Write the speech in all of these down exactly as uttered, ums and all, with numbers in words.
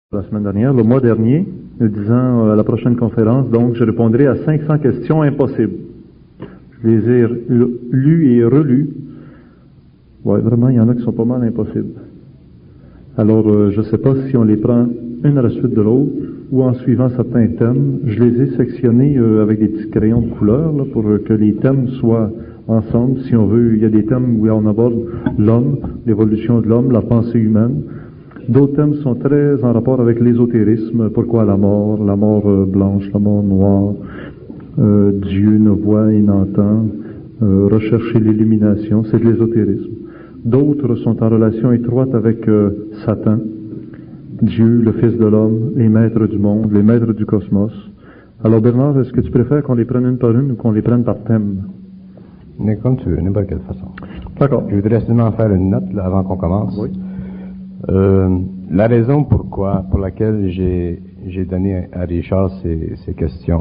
La semaine dernière, le mois dernier, nous disant à la prochaine conférence, donc je répondrai à cinq cents questions impossibles. Je les ai lues et relues. Ouais, vraiment, il y en a qui sont pas mal impossibles. Alors, euh, je ne sais pas si on les prend une à la suite de l'autre ou en suivant certains thèmes. Je les ai sectionnés euh, avec des petits crayons de couleur là, pour que les thèmes soient ensemble. Si on veut, il y a des thèmes où on aborde l'homme, l'évolution de l'homme, la pensée humaine. D'autres thèmes sont très en rapport avec l'ésotérisme. Pourquoi la mort, la mort euh, blanche, la mort noire, euh, Dieu ne voit et n'entend, euh, rechercher l'illumination, c'est de l'ésotérisme. D'autres sont en relation étroite avec euh, Satan, Dieu, le Fils de l'homme, les maîtres du monde, les maîtres du cosmos. Alors Bernard, est-ce que tu préfères qu'on les prenne une par une ou qu'on les prenne par thème? Mais comme tu veux, n'importe quelle façon. D'accord. Je voudrais seulement faire une note là, avant qu'on commence. Oui. Euh, la raison pourquoi, pour laquelle j'ai, j'ai donné à Richard ces, ces questions,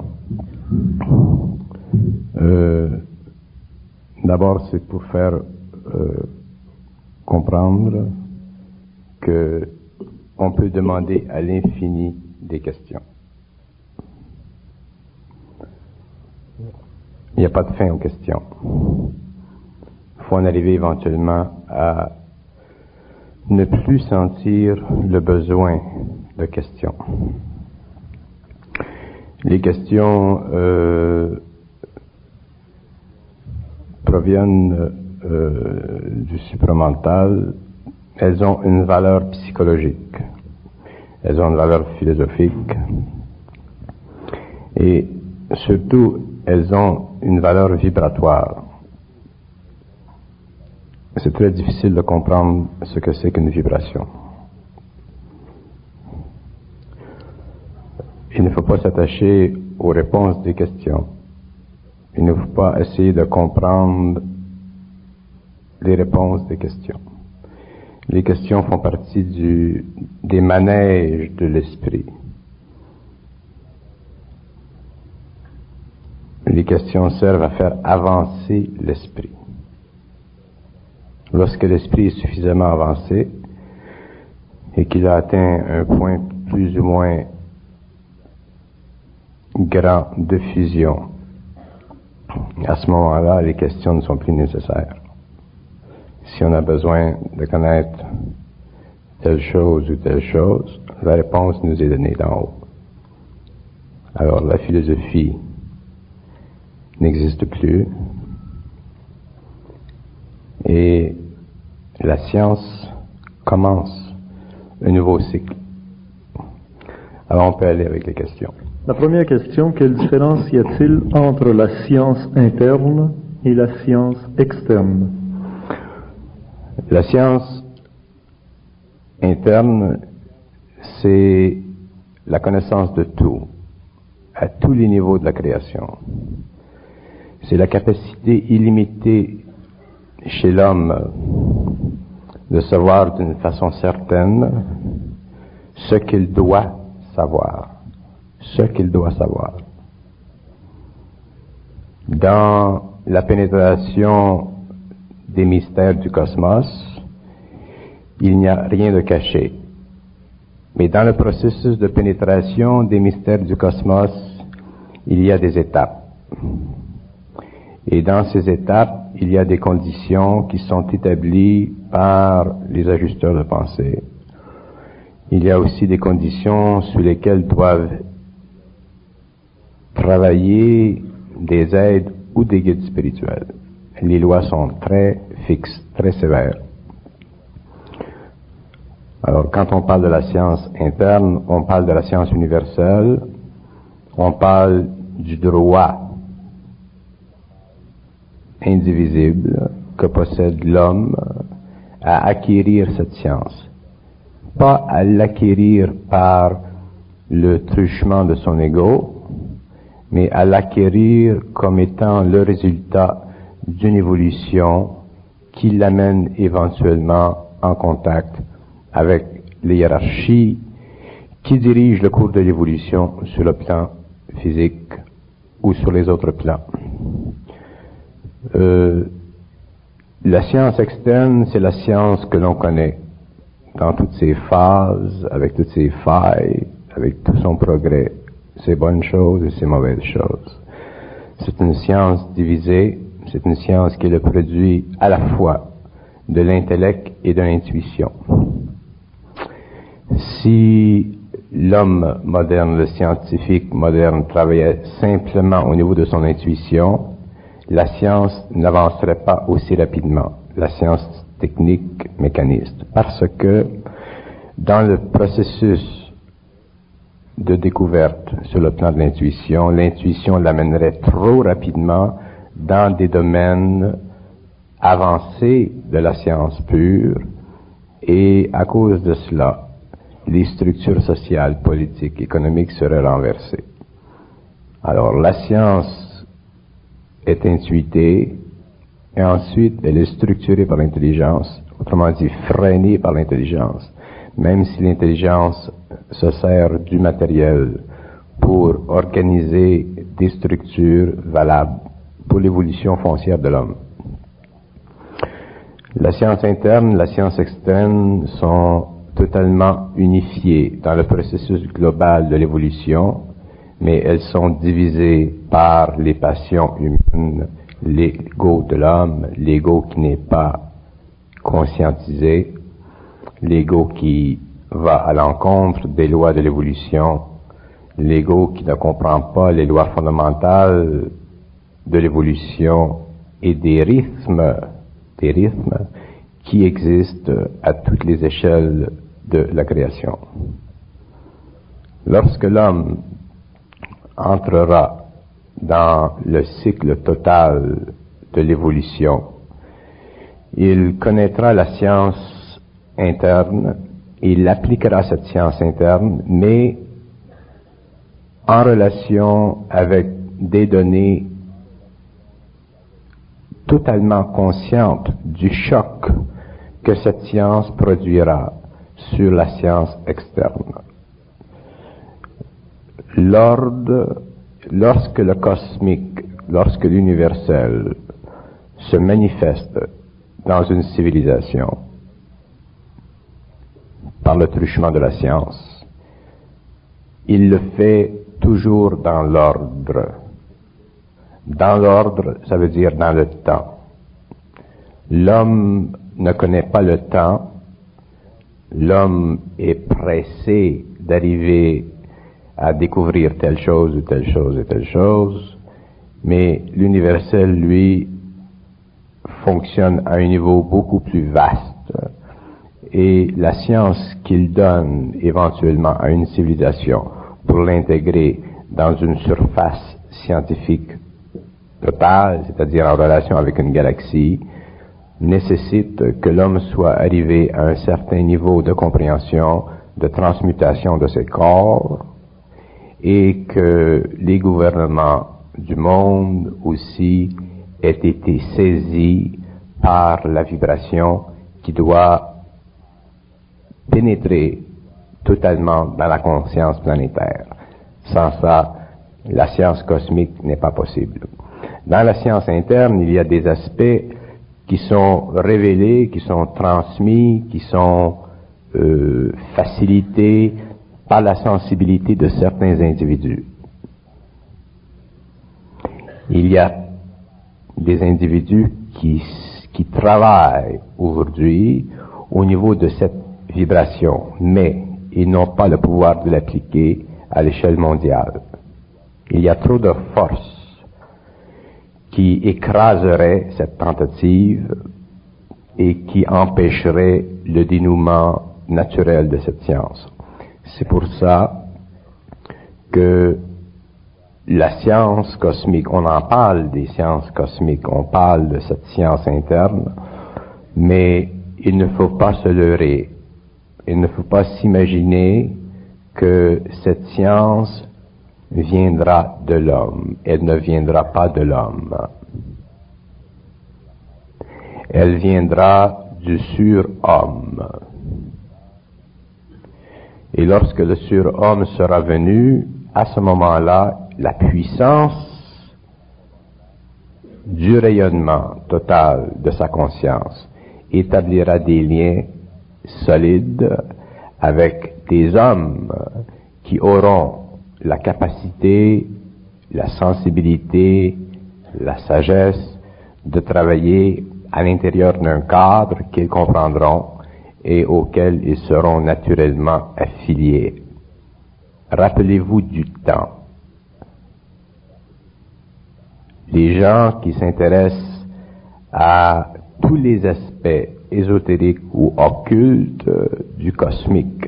euh, d'abord c'est pour faire euh, comprendre que on peut demander à l'infini des questions. Il n'y a pas de fin aux questions. Il faut en arriver éventuellement à ne plus sentir le besoin de questions. Les questions euh, proviennent euh, du supramental. Elles ont une valeur psychologique, elles ont une valeur philosophique et surtout elles ont une valeur vibratoire. C'est très difficile de comprendre ce que c'est qu'une vibration. Il ne faut pas s'attacher aux réponses des questions. Il ne faut pas essayer de comprendre les réponses des questions. Les questions font partie du, des manèges de l'esprit. Les questions servent à faire avancer l'esprit. Lorsque l'esprit est suffisamment avancé et qu'il a atteint un point plus ou moins grand de fusion, à ce moment-là, les questions ne sont plus nécessaires. Si on a besoin de connaître telle chose ou telle chose, la réponse nous est donnée d'en haut. Alors la philosophie n'existe plus et la science commence un nouveau cycle. Alors on peut aller avec les questions. La première question, quelle différence y a-t-il entre la science interne et la science externe? La science interne, c'est la connaissance de tout, à tous les niveaux de la création. C'est la capacité illimitée chez l'homme de savoir d'une façon certaine ce qu'il doit savoir, ce qu'il doit savoir. Dans la pénétration des mystères du cosmos, il n'y a rien de caché. Mais dans le processus de pénétration des mystères du cosmos, il y a des étapes. Et dans ces étapes, il y a des conditions qui sont établies par les ajusteurs de pensée. Il y a aussi des conditions sous lesquelles doivent travailler des aides ou des guides spirituels. Les lois sont très fixes, très sévères. Alors, quand on parle de la science interne, on parle de la science universelle, on parle du droit indivisible que possède l'homme à acquérir cette science. Pas à l'acquérir par le truchement de son ego, mais à l'acquérir comme étant le résultat d'une évolution qui l'amène éventuellement en contact avec les hiérarchies qui dirigent le cours de l'évolution sur le plan physique ou sur les autres plans. Euh, la science externe, c'est la science que l'on connaît, dans toutes ses phases, avec toutes ses failles, avec tout son progrès, ses bonnes choses et ses mauvaises choses. C'est une science divisée, c'est une science qui est le produit à la fois de l'intellect et de l'intuition. Si l'homme moderne, le scientifique moderne, travaillait simplement au niveau de son intuition, la science n'avancerait pas aussi rapidement, la science technique mécaniste, parce que dans le processus de découverte sur le plan de l'intuition, l'intuition l'amènerait trop rapidement dans des domaines avancés de la science pure, et à cause de cela, les structures sociales, politiques, économiques seraient renversées. Alors la science est intuitée, et ensuite elle est structurée par l'intelligence, autrement dit freinée par l'intelligence, même si l'intelligence se sert du matériel pour organiser des structures valables pour l'évolution foncière de l'homme. La science interne, la science externe sont totalement unifiées dans le processus global de l'évolution, mais elles sont divisées par les passions humaines, l'ego de l'homme, l'ego qui n'est pas conscientisé, l'ego qui va à l'encontre des lois de l'évolution, l'ego qui ne comprend pas les lois fondamentales de l'évolution et des rythmes, des rythmes qui existent à toutes les échelles de la création. Lorsque l'homme entrera dans le cycle total de l'évolution, il connaîtra la science interne, il appliquera cette science interne, mais en relation avec des données totalement conscientes du choc que cette science produira sur la science externe. L'ordre, lorsque le cosmique, lorsque l'universel se manifeste dans une civilisation, par le truchement de la science, il le fait toujours dans l'ordre. Dans l'ordre, ça veut dire dans le temps. L'homme ne connaît pas le temps. L'homme est pressé d'arriver à découvrir telle chose ou telle chose et telle chose, mais l'universel, lui, fonctionne à un niveau beaucoup plus vaste. Et la science qu'il donne éventuellement à une civilisation pour l'intégrer dans une surface scientifique totale, c'est-à-dire en relation avec une galaxie, nécessite que l'homme soit arrivé à un certain niveau de compréhension, de transmutation de ses corps, et que les gouvernements du monde aussi aient été saisis par la vibration qui doit pénétrer totalement dans la conscience planétaire. Sans ça, la science cosmique n'est pas possible. Dans la science interne, il y a des aspects qui sont révélés, qui sont transmis, qui sont euh, facilités par la sensibilité de certains individus. Il y a des individus qui, qui travaillent aujourd'hui au niveau de cette vibration, mais ils n'ont pas le pouvoir de l'appliquer à l'échelle mondiale. Il y a trop de forces qui écraseraient cette tentative et qui empêcheraient le dénouement naturel de cette science. C'est pour ça que la science cosmique, on en parle des sciences cosmiques, on parle de cette science interne, mais il ne faut pas se leurrer. Il ne faut pas s'imaginer que cette science viendra de l'homme. Elle ne viendra pas de l'homme. Elle viendra du surhomme. Et lorsque le surhomme sera venu, à ce moment-là, la puissance du rayonnement total de sa conscience établira des liens solide avec des hommes qui auront la capacité, la sensibilité, la sagesse de travailler à l'intérieur d'un cadre qu'ils comprendront et auquel ils seront naturellement affiliés. Rappelez-vous du temps. Les gens qui s'intéressent à tous les aspects ésotériques ou occultes du cosmique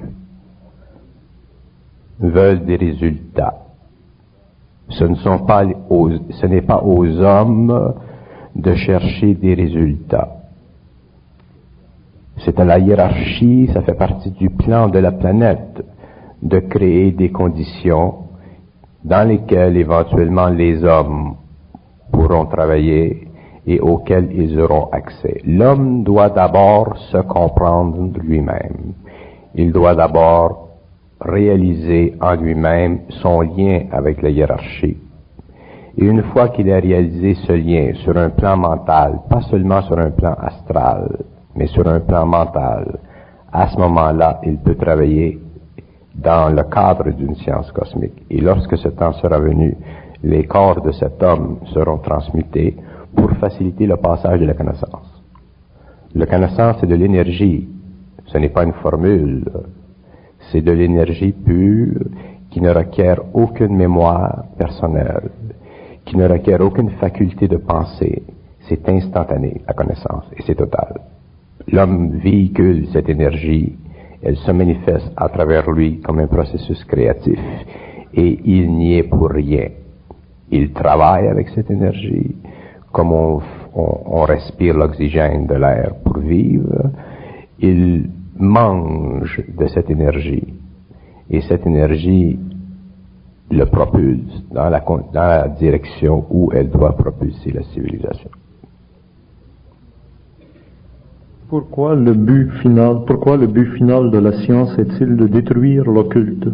veulent des résultats. Ce ne sont pas aux, ce n'est pas aux hommes de chercher des résultats. C'est à la hiérarchie, ça fait partie du plan de la planète de créer des conditions dans lesquelles éventuellement les hommes pourront travailler et auxquelles ils auront accès. L'homme doit d'abord se comprendre lui-même. Il doit d'abord réaliser en lui-même son lien avec la hiérarchie. Et une fois qu'il a réalisé ce lien sur un plan mental, pas seulement sur un plan astral, mais sur un plan mental, à ce moment-là, il peut travailler dans le cadre d'une science cosmique. Et lorsque ce temps sera venu, les corps de cet homme seront transmutés pour faciliter le passage de la connaissance. La connaissance, c'est de l'énergie. Ce n'est pas une formule. C'est de l'énergie pure qui ne requiert aucune mémoire personnelle, qui ne requiert aucune faculté de penser. C'est instantané, la connaissance, et c'est total. L'homme véhicule cette énergie, elle se manifeste à travers lui comme un processus créatif, et il n'y est pour rien. Il travaille avec cette énergie, comme on, on, on respire l'oxygène de l'air pour vivre, il mange de cette énergie, et cette énergie le propulse dans la, dans la direction où elle doit propulser la civilisation. Pourquoi le but final, pourquoi le but final de la science est-il de détruire l'occulte?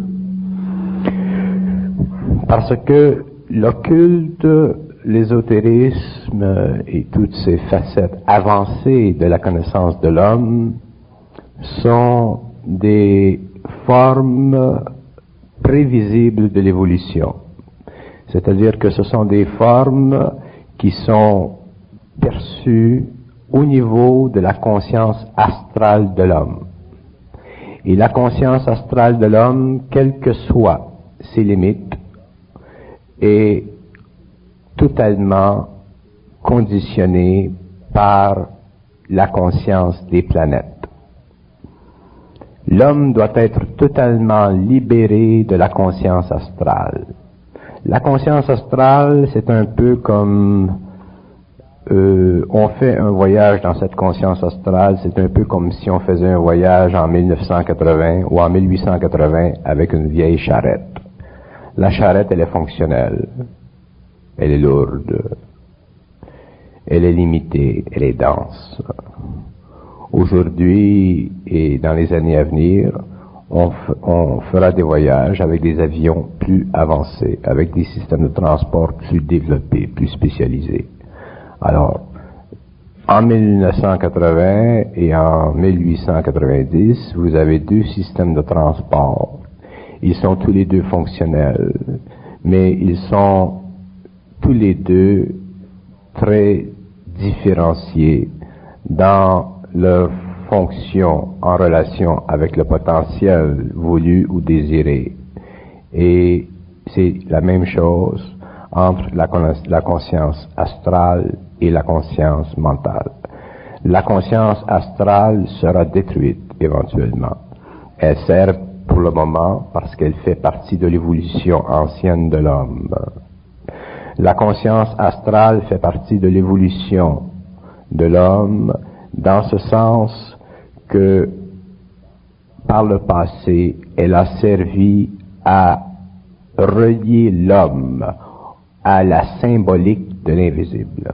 Parce que l'occulte, l'ésotérisme et toutes ces facettes avancées de la connaissance de l'homme sont des formes prévisibles de l'évolution. C'est-à-dire que ce sont des formes qui sont perçues au niveau de la conscience astrale de l'homme. Et la conscience astrale de l'homme, quelles que soient ses limites, est totalement conditionnée par la conscience des planètes. L'homme doit être totalement libéré de la conscience astrale. La conscience astrale, c'est un peu comme euh, on fait un voyage dans cette conscience astrale, c'est un peu comme si on faisait un voyage en mille neuf cent quatre-vingts ou en mille huit cent quatre-vingts avec une vieille charrette. La charrette, elle est fonctionnelle, elle est lourde, elle est limitée, elle est dense. Aujourd'hui et dans les années à venir, on, f- on fera des voyages avec des avions plus avancés, avec des systèmes de transport plus développés, plus spécialisés. Alors, en mille neuf cent quatre-vingts et en mille huit cent quatre-vingt-dix, vous avez deux systèmes de transport. Ils sont tous les deux fonctionnels, mais ils sont tous les deux très différenciés dans leur fonction en relation avec le potentiel voulu ou désiré. Et c'est la même chose entre la, la conscience astrale et la conscience mentale. La conscience astrale sera détruite éventuellement. Elle sert pour le moment parce qu'elle fait partie de l'évolution ancienne de l'homme. La conscience astrale fait partie de l'évolution de l'homme dans ce sens que par le passé, elle a servi à relier l'homme à la symbolique de l'invisible.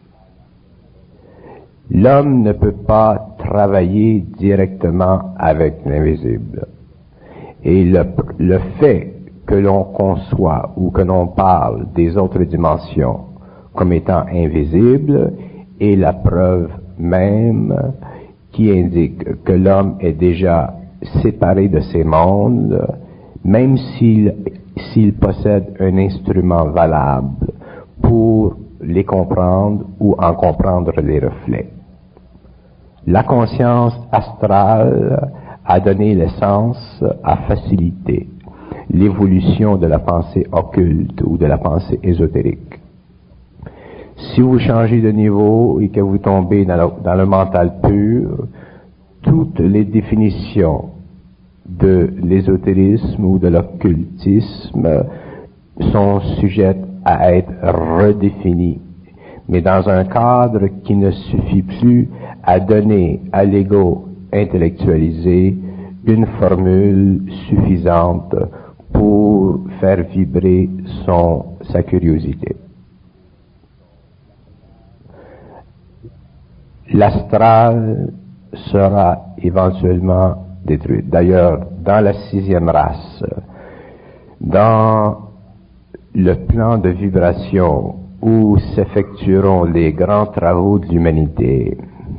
L'homme ne peut pas travailler directement avec l'invisible. Et le, le fait que l'on conçoit ou que l'on parle des autres dimensions comme étant invisibles est la preuve même qui indique que l'homme est déjà séparé de ces mondes, même s'il, s'il possède un instrument valable pour les comprendre ou en comprendre les reflets. La conscience astrale a donné l'essence à faciliter l'évolution de la pensée occulte ou de la pensée ésotérique. Si vous changez de niveau et que vous tombez dans le, dans le mental pur, toutes les définitions de l'ésotérisme ou de l'occultisme sont sujettes à être redéfinies, mais dans un cadre qui ne suffit plus à donner à l'ego intellectualisé une formule suffisante pour faire vibrer son, sa curiosité. L'astral sera éventuellement détruit. D'ailleurs, dans la sixième race, dans le plan de vibration où s'effectueront les grands travaux de l'humanité,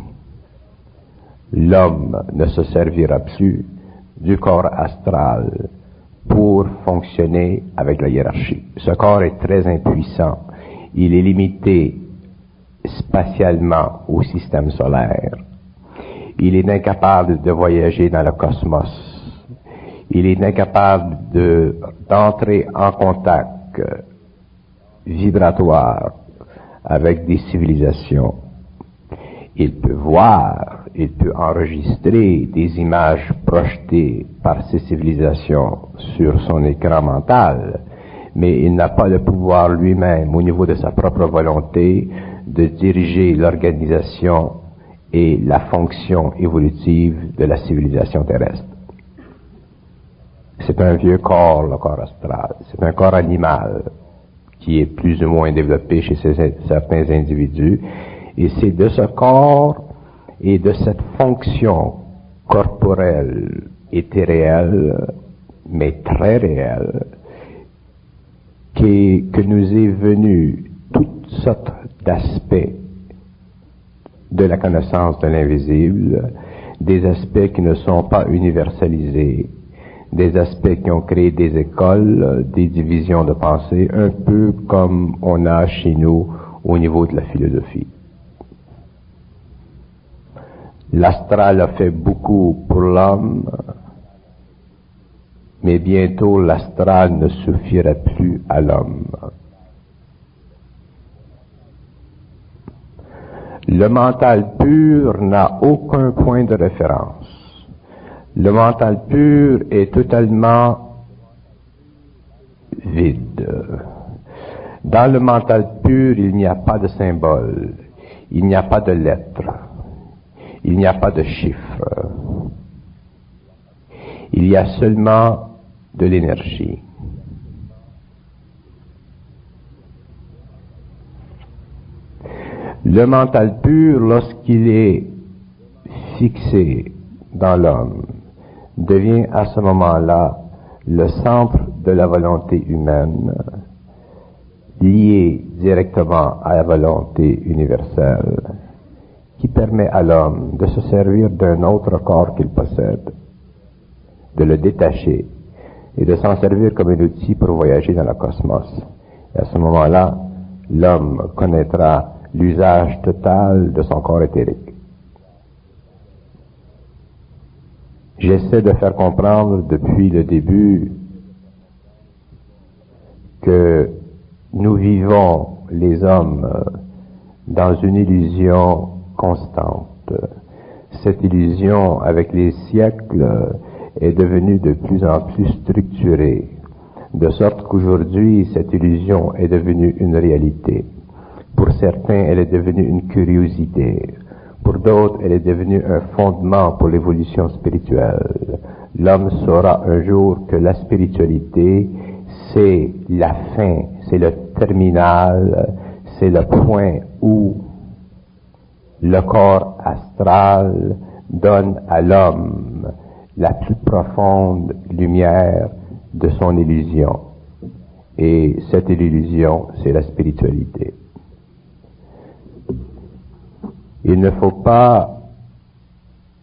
l'homme ne se servira plus du corps astral pour fonctionner avec la hiérarchie. Ce corps est très impuissant. Il est limité spatialement au système solaire. Il est incapable de voyager dans le cosmos. Il est incapable de, d'entrer en contact vibratoire avec des civilisations. Il peut voir, il peut enregistrer des images projetées par ces civilisations sur son écran mental, mais il n'a pas le pouvoir lui-même, au niveau de sa propre volonté, de diriger l'organisation et la fonction évolutive de la civilisation terrestre. C'est un vieux corps, le corps astral. C'est un corps animal qui est plus ou moins développé chez ces, certains individus. Et c'est de ce corps et de cette fonction corporelle éthéréelle, mais très réelle, qui, que nous est venu toutes sortes d'aspects de la connaissance de l'invisible, des aspects qui ne sont pas universalisés, des aspects qui ont créé des écoles, des divisions de pensée, un peu comme on a chez nous au niveau de la philosophie. L'astral a fait beaucoup pour l'homme, mais bientôt l'astral ne suffira plus à l'homme. Le mental pur n'a aucun point de référence. Le mental pur est totalement vide. Dans le mental pur, il n'y a pas de symbole, il n'y a pas de lettres, il n'y a pas de chiffres. Il y a seulement de l'énergie. Le mental pur, lorsqu'il est fixé dans l'homme, devient à ce moment-là le centre de la volonté humaine, lié directement à la volonté universelle, qui permet à l'homme de se servir d'un autre corps qu'il possède, de le détacher et de s'en servir comme un outil pour voyager dans le cosmos. Et à ce moment-là, l'homme connaîtra l'usage total de son corps éthérique. J'essaie de faire comprendre depuis le début que nous vivons, les hommes, dans une illusion constante. Cette illusion, avec les siècles, est devenue de plus en plus structurée, de sorte qu'aujourd'hui, cette illusion est devenue une réalité. Pour certains, elle est devenue une curiosité. Pour d'autres, elle est devenue un fondement pour l'évolution spirituelle. L'homme saura un jour que la spiritualité, c'est la fin, c'est le terminal, c'est le point où le corps astral donne à l'homme la plus profonde lumière de son illusion. Et cette illusion, c'est la spiritualité. Il ne faut pas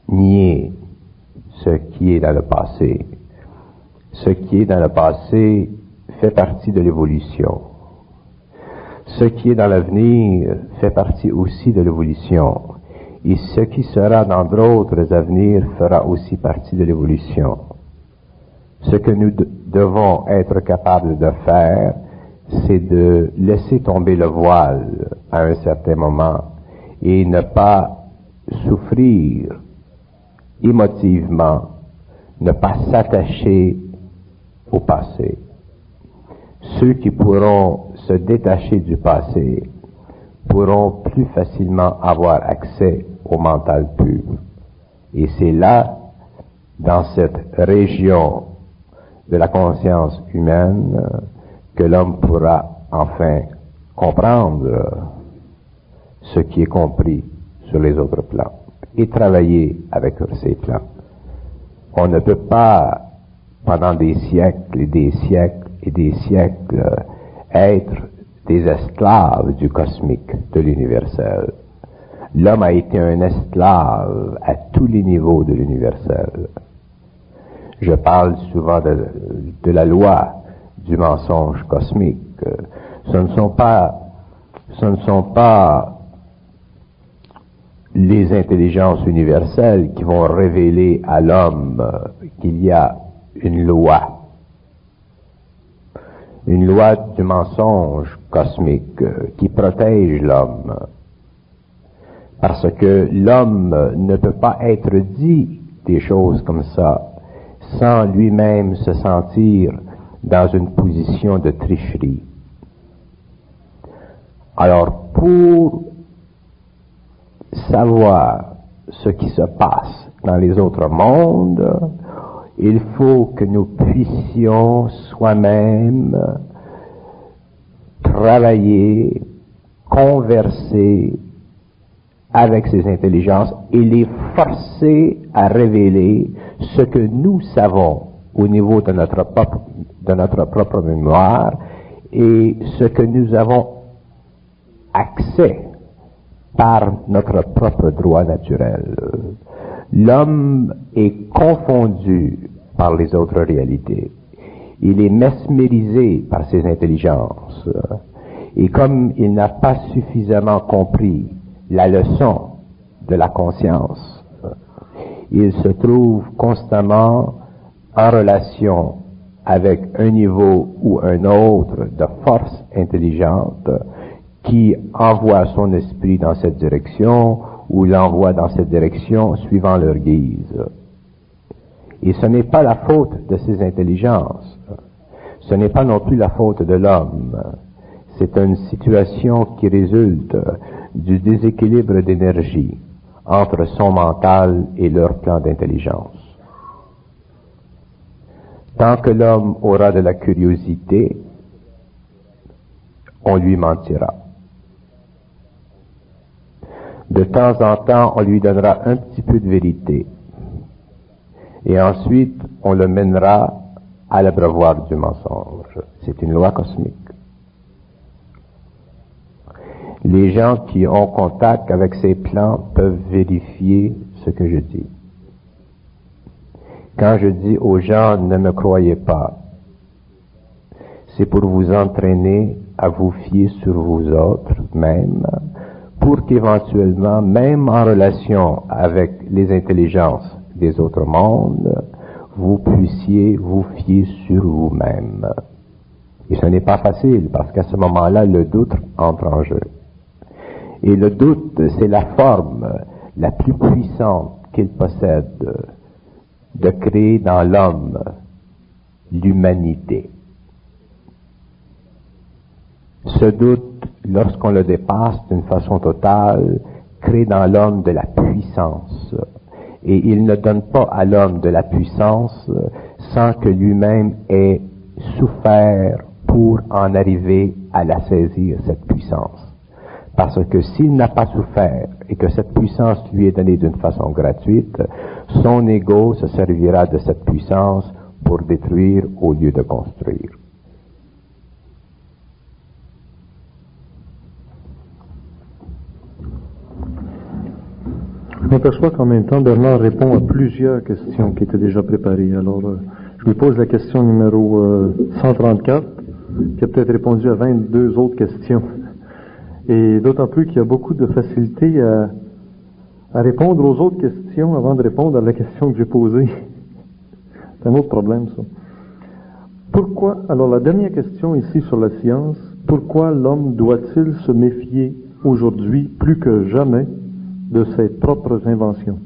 nier ce qui est dans le passé. Ce qui est dans le passé fait partie de l'évolution. Ce qui est dans l'avenir fait partie aussi de l'évolution. Et ce qui sera dans d'autres avenirs fera aussi partie de l'évolution. Ce que nous de- devons être capables de faire, c'est de laisser tomber le voile à un certain moment et ne pas souffrir émotivement, ne pas s'attacher au passé. Ceux qui pourront se détacher du passé pourront plus facilement avoir accès au mental pur. Et c'est là, dans cette région de la conscience humaine, que l'homme pourra enfin comprendre ce qui est compris sur les autres plans et travailler avec ces plans. On ne peut pas, pendant des siècles et des siècles et des siècles, être des esclaves du cosmique, de l'universel. L'homme a été un esclave à tous les niveaux de l'universel. Je parle souvent de, de la loi du mensonge cosmique. Ce ne sont pas, ce ne sont pas les intelligences universelles qui vont révéler à l'homme qu'il y a une loi. Une loi du mensonge cosmique qui protège l'homme. Parce que l'homme ne peut pas être dit des choses comme ça sans lui-même se sentir dans une position de tricherie. Alors, pour savoir ce qui se passe dans les autres mondes, il faut que nous puissions soi-même travailler, converser avec ces intelligences et les forcer à révéler ce que nous savons au niveau de notre propre, de notre propre mémoire et ce que nous avons accès par notre propre droit naturel. L'homme est confondu par les autres réalités. Il est mesmérisé par ses intelligences. Et comme il n'a pas suffisamment compris la leçon de la conscience, il se trouve constamment en relation avec un niveau ou un autre de force intelligente qui envoie son esprit dans cette direction ou l'envoie dans cette direction suivant leur guise. Et ce n'est pas la faute de ces intelligences. Ce n'est pas non plus la faute de l'homme. C'est une situation qui résulte du déséquilibre d'énergie entre son mental et leur plan d'intelligence. Tant que l'homme aura de la curiosité, on lui mentira. De temps en temps, on lui donnera un petit peu de vérité. Et ensuite, on le mènera à l'abreuvoir du mensonge. C'est une loi cosmique. Les gens qui ont contact avec ces plans peuvent vérifier ce que je dis. Quand je dis aux gens, ne me croyez pas, c'est pour vous entraîner à vous fier sur vous autres même, pour qu'éventuellement, même en relation avec les intelligences des autres mondes, vous puissiez vous fier sur vous-même. Et ce n'est pas facile, parce qu'à ce moment-là, le doute entre en jeu. Et le doute, c'est la forme la plus puissante qu'il possède de créer dans l'homme l'humanité. Ce doute, lorsqu'on le dépasse d'une façon totale, crée dans l'homme de la puissance. Et il ne donne pas à l'homme de la puissance sans que lui-même ait souffert pour en arriver à la saisir, cette puissance. Parce que s'il n'a pas souffert et que cette puissance lui est donnée d'une façon gratuite, son ego se servira de cette puissance pour détruire au lieu de construire. Je m'aperçois qu'en même temps, Bernard répond à plusieurs questions qui étaient déjà préparées. Alors, euh, je lui pose la question numéro euh, cent trente-quatre, qui a peut-être répondu à vingt-deux autres questions. Et d'autant plus qu'il y a beaucoup de facilité à, à répondre aux autres questions avant de répondre à la question que j'ai posée. C'est un autre problème, ça. Pourquoi, alors la dernière question ici sur la science, pourquoi l'homme doit-il se méfier aujourd'hui plus que jamais de ses propres inventions?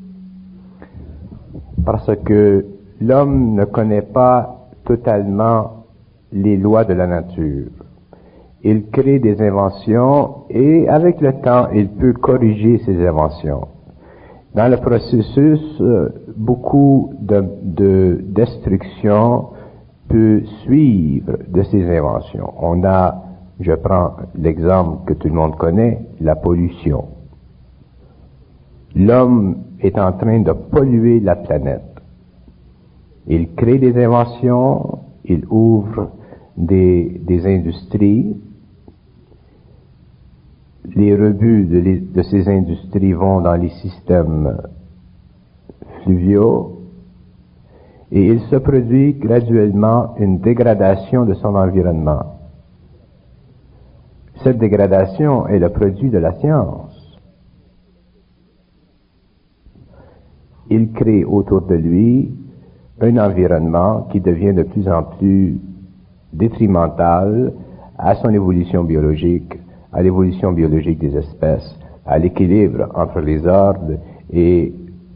Parce que l'homme ne connaît pas totalement les lois de la nature. Il crée des inventions et avec le temps, il peut corriger ses inventions. Dans le processus, beaucoup de, de destruction peut suivre de ces inventions. On a, je prends l'exemple que tout le monde connaît, la pollution. L'homme est en train de polluer la planète. Il crée des inventions, il ouvre des, des industries. Les rebuts de, les, de ces industries vont dans les systèmes fluviaux et il se produit graduellement une dégradation de son environnement. Cette dégradation est le produit de la science. Il crée autour de lui un environnement qui devient de plus en plus détrimental à son évolution biologique, à l'évolution biologique des espèces, à l'équilibre entre les ordres, et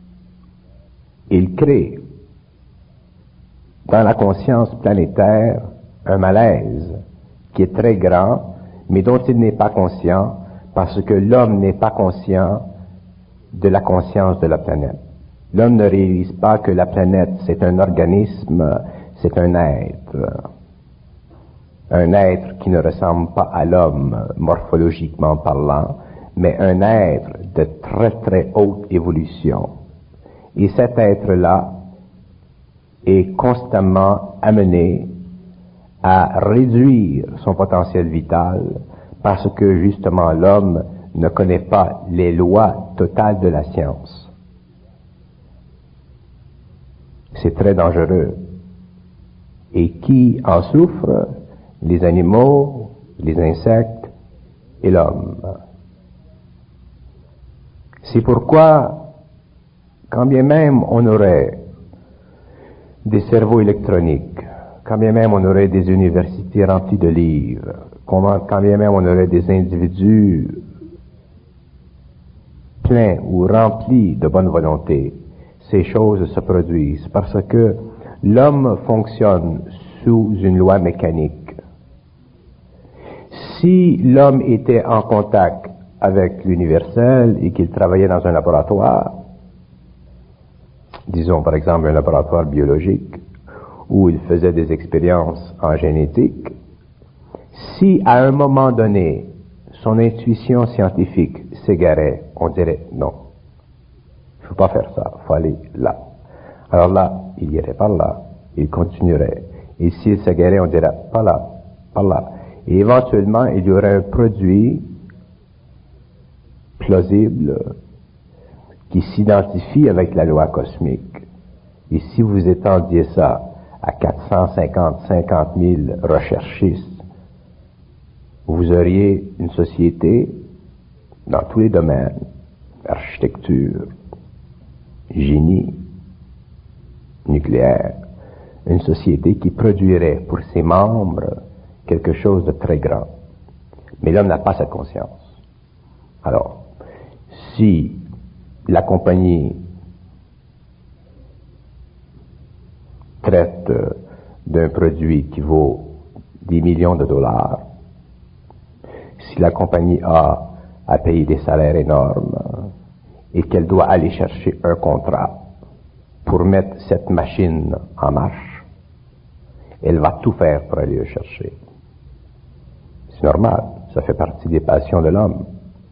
il crée dans la conscience planétaire un malaise qui est très grand, mais dont il n'est pas conscient, parce que l'homme n'est pas conscient de la conscience de la planète. L'homme ne réalise pas que la planète, c'est un organisme, c'est un être. Un être qui ne ressemble pas à l'homme, morphologiquement parlant, mais un être de très très haute évolution. Et cet être-là est constamment amené à réduire son potentiel vital parce que justement l'homme ne connaît pas les lois totales de la science. C'est très dangereux. Et qui en souffre? Les animaux, les insectes et l'homme. C'est pourquoi, quand bien même on aurait des cerveaux électroniques, quand bien même on aurait des universités remplies de livres, quand bien même on aurait des individus pleins ou remplis de bonne volonté, ces choses se produisent parce que l'homme fonctionne sous une loi mécanique. Si l'homme était en contact avec l'universel et qu'il travaillait dans un laboratoire, disons par exemple un laboratoire biologique, où il faisait des expériences en génétique, si à un moment donné son intuition scientifique s'égarait, on dirait non, il ne faut pas faire ça, il faut aller là. Alors là, il irait par là, il continuerait. Et s'il s'égarait, on dirait pas là, par là. Et éventuellement, il y aurait un produit plausible qui s'identifie avec la loi cosmique. Et si vous étendiez ça à quatre cent cinquante, cinquante mille recherchistes, vous auriez une société dans tous les domaines, architecture, génie, nucléaire, une société qui produirait pour ses membres quelque chose de très grand. Mais l'homme n'a pas cette conscience. Alors, si la compagnie traite d'un produit qui vaut des millions de dollars, si la compagnie A a payé des salaires énormes et qu'elle doit aller chercher un contrat pour mettre cette machine en marche, elle va tout faire pour aller le chercher. C'est normal, ça fait partie des passions de l'homme.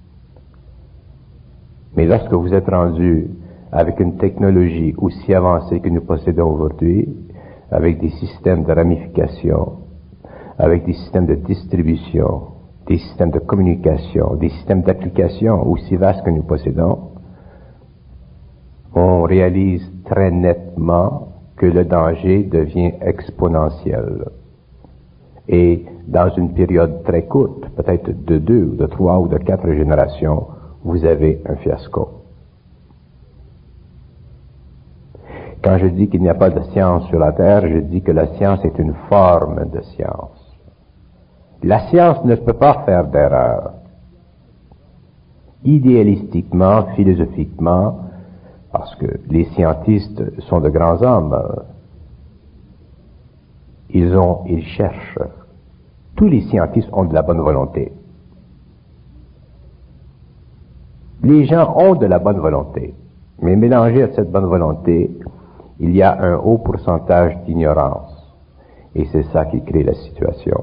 Mais lorsque vous êtes rendu avec une technologie aussi avancée que nous possédons aujourd'hui, avec des systèmes de ramification, avec des systèmes de distribution, des systèmes de communication, des systèmes d'application aussi vastes que nous possédons, on réalise très nettement que le danger devient exponentiel. Et dans une période très courte, peut-être de deux, ou de trois, ou de quatre générations, vous avez un fiasco. Quand je dis qu'il n'y a pas de science sur la Terre, je dis que la science est une forme de science. La science ne peut pas faire d'erreur. Idéalistiquement, philosophiquement, parce que les scientistes sont de grands hommes, ils ont, ils cherchent. Tous les scientistes ont de la bonne volonté. Les gens ont de la bonne volonté, mais mélangé à cette bonne volonté, il y a un haut pourcentage d'ignorance. Et c'est ça qui crée la situation.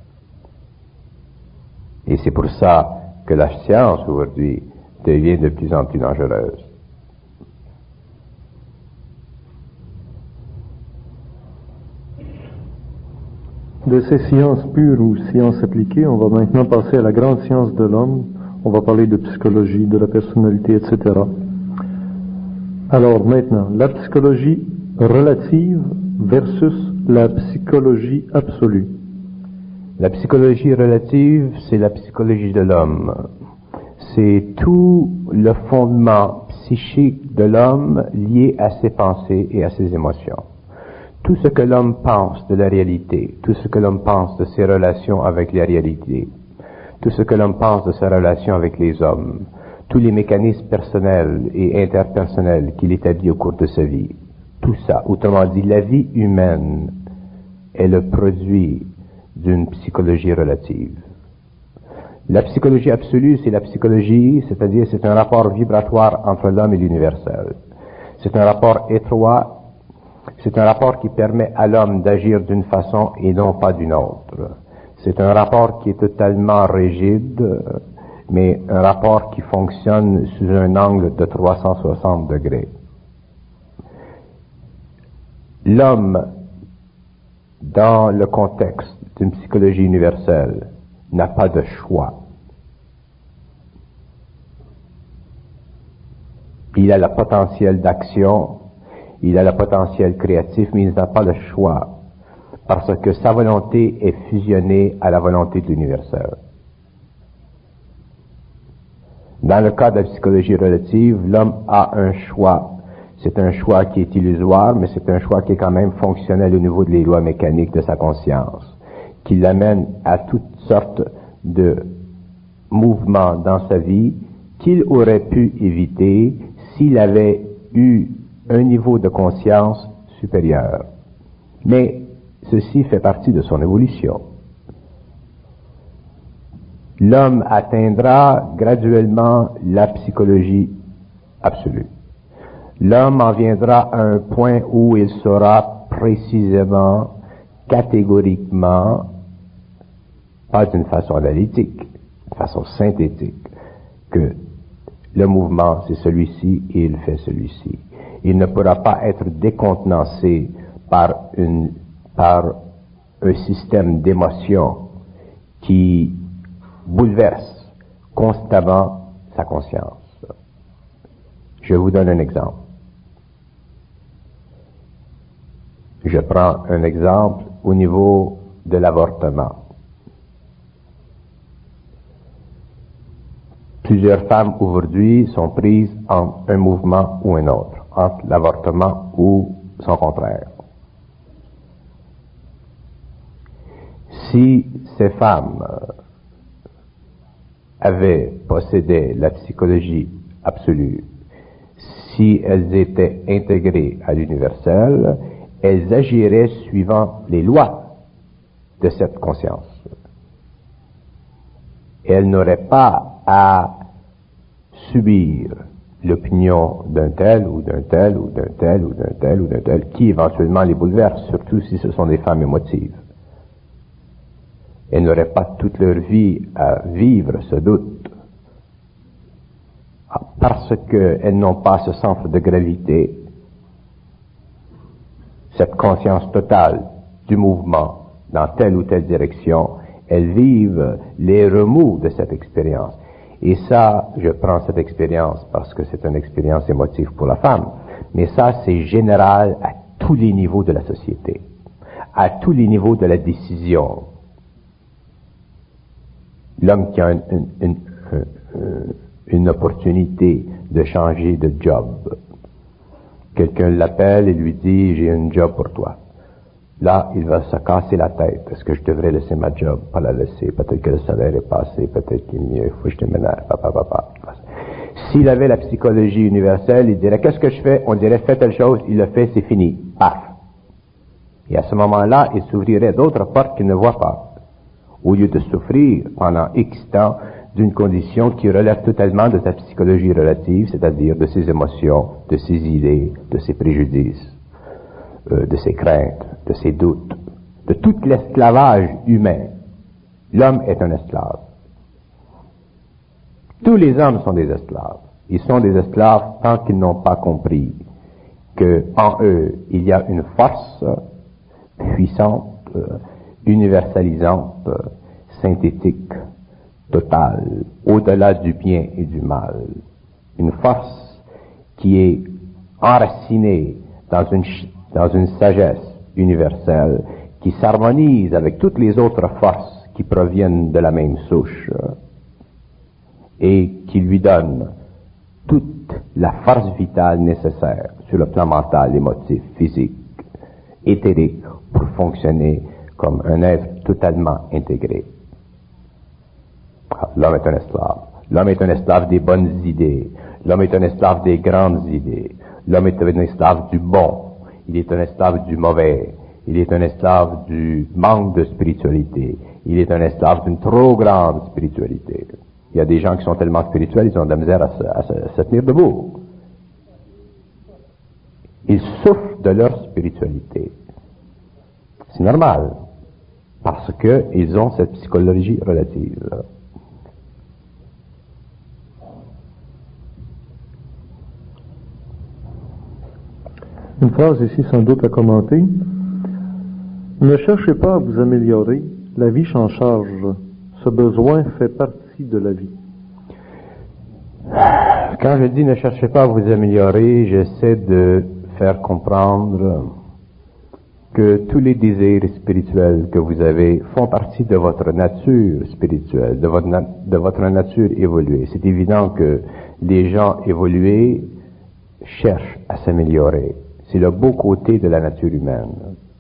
Et c'est pour ça que la science aujourd'hui devient de plus en plus dangereuse. De ces sciences pures ou sciences appliquées, on va maintenant passer à la grande science de l'homme. On va parler de psychologie, de la personnalité, et cetera. Alors maintenant, la psychologie relative versus la psychologie absolue. La psychologie relative, c'est la psychologie de l'homme. C'est tout le fondement psychique de l'homme lié à ses pensées et à ses émotions. Tout ce que l'homme pense de la réalité, tout ce que l'homme pense de ses relations avec la réalité, tout ce que l'homme pense de sa relation avec les hommes, tous les mécanismes personnels et interpersonnels qu'il établit au cours de sa vie, tout ça, autrement dit, la vie humaine est le produit d'une psychologie relative. La psychologie absolue, c'est la psychologie, c'est-à-dire c'est un rapport vibratoire entre l'homme et l'universel. C'est un rapport étroit. C'est un rapport qui permet à l'homme d'agir d'une façon et non pas d'une autre. C'est un rapport qui est totalement rigide, mais un rapport qui fonctionne sous un angle de trois cent soixante degrés. L'homme, dans le contexte d'une psychologie universelle, n'a pas de choix. Il a le potentiel d'action, il a le potentiel créatif, mais il n'a pas le choix, parce que sa volonté est fusionnée à la volonté de l'universel. Dans le cas de la psychologie relative, l'homme a un choix. C'est un choix qui est illusoire, mais c'est un choix qui est quand même fonctionnel au niveau des lois mécaniques de sa conscience, qui l'amène à toutes sortes de mouvements dans sa vie qu'il aurait pu éviter s'il avait eu un niveau de conscience supérieur. Mais ceci fait partie de son évolution. L'homme atteindra graduellement la psychologie absolue. L'homme en viendra à un point où il saura précisément, catégoriquement, pas d'une façon analytique, d'une façon synthétique, que le mouvement c'est celui-ci et il fait celui-ci. Il ne pourra pas être décontenancé par, une, par un système d'émotions qui bouleverse constamment sa conscience. Je vous donne un exemple. Je prends un exemple au niveau de l'avortement. Plusieurs femmes aujourd'hui sont prises entre un mouvement ou un autre, entre l'avortement ou son contraire. Si ces femmes avaient possédé la psychologie absolue, si elles étaient intégrées à l'universel, elles agiraient suivant les lois de cette conscience. Elles n'auraient pas à subir l'opinion d'un tel ou d'un tel ou d'un tel ou d'un tel ou d'un tel qui éventuellement les bouleverse, surtout si ce sont des femmes émotives. Elles n'auraient pas toute leur vie à vivre ce doute parce qu'elles n'ont pas ce centre de gravité, cette conscience totale du mouvement dans telle ou telle direction. Elles vivent les remous de cette expérience. Et ça, je prends cette expérience parce que c'est une expérience émotive pour la femme. Mais ça, c'est général à tous les niveaux de la société, à tous les niveaux de la décision. L'homme qui a une, une, une, une opportunité de changer de job, quelqu'un l'appelle et lui dit « j'ai un job pour toi ». Là, il va se casser la tête. Est-ce que je devrais laisser ma job, pas la laisser? Peut-être que le salaire est passé, peut-être qu'il est mieux, il faut que je déménage, papa, papa. S'il avait la psychologie universelle, il dirait, qu'est-ce que je fais? On dirait, fais telle chose, il le fait, c'est fini. Paf! Et à ce moment-là, il s'ouvrirait d'autres portes qu'il ne voit pas. Au lieu de souffrir pendant X temps d'une condition qui relève totalement de sa psychologie relative, c'est-à-dire de ses émotions, de ses idées, de ses préjudices, euh, de ses craintes, de ses doutes, de tout l'esclavage humain. L'homme est un esclave. Tous les hommes sont des esclaves. Ils sont des esclaves tant qu'ils n'ont pas compris que en eux, il y a une force puissante, euh, universalisante, euh, synthétique, totale, au-delà du bien et du mal. Une force qui est enracinée dans une, dans une sagesse universelle qui s'harmonise avec toutes les autres forces qui proviennent de la même souche euh, et qui lui donne toute la force vitale nécessaire sur le plan mental, émotif, physique, éthérique, pour fonctionner comme un être totalement intégré. L'homme est un esclave. L'homme est un esclave des bonnes idées. L'homme est un esclave des grandes idées. L'homme est un esclave du bon. Il est un esclave du mauvais. Il est un esclave du manque de spiritualité. Il est un esclave d'une trop grande spiritualité. Il y a des gens qui sont tellement spirituels, ils ont de la misère à se, à se, à se tenir debout. Ils souffrent de leur spiritualité. C'est normal, parce qu'ils ont cette psychologie relative. Une phrase ici sans doute à commenter. Ne cherchez pas à vous améliorer, la vie s'en charge. Ce besoin fait partie de la vie. Quand je dis ne cherchez pas à vous améliorer, j'essaie de faire comprendre que tous les désirs spirituels que vous avez font partie de votre nature spirituelle, de votre, na- de votre nature évoluée. C'est évident que les gens évolués cherchent à s'améliorer. C'est le beau côté de la nature humaine.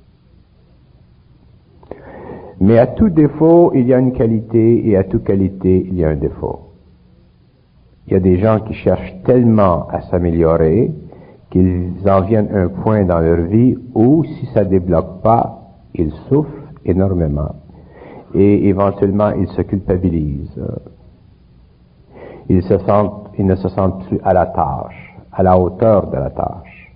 Mais à tout défaut, il y a une qualité, et à toute qualité, il y a un défaut. Il y a des gens qui cherchent tellement à s'améliorer qu'ils en viennent à un point dans leur vie où, si ça ne débloque pas, ils souffrent énormément. Et éventuellement, ils se culpabilisent. Ils, se sentent, ils ne se sentent plus à la tâche, à la hauteur de la tâche.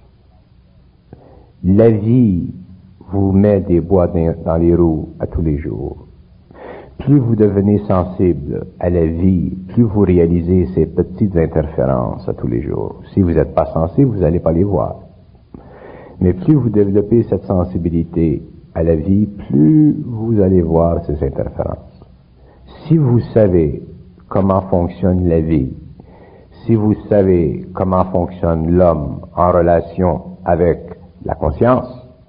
La vie vous met des bois dans les roues à tous les jours. Plus vous devenez sensible à la vie, plus vous réalisez ces petites interférences à tous les jours. Si vous n'êtes pas sensible, vous n'allez pas les voir. Mais plus vous développez cette sensibilité à la vie, plus vous allez voir ces interférences. Si vous savez comment fonctionne la vie, si vous savez comment fonctionne l'homme en relation avec la conscience,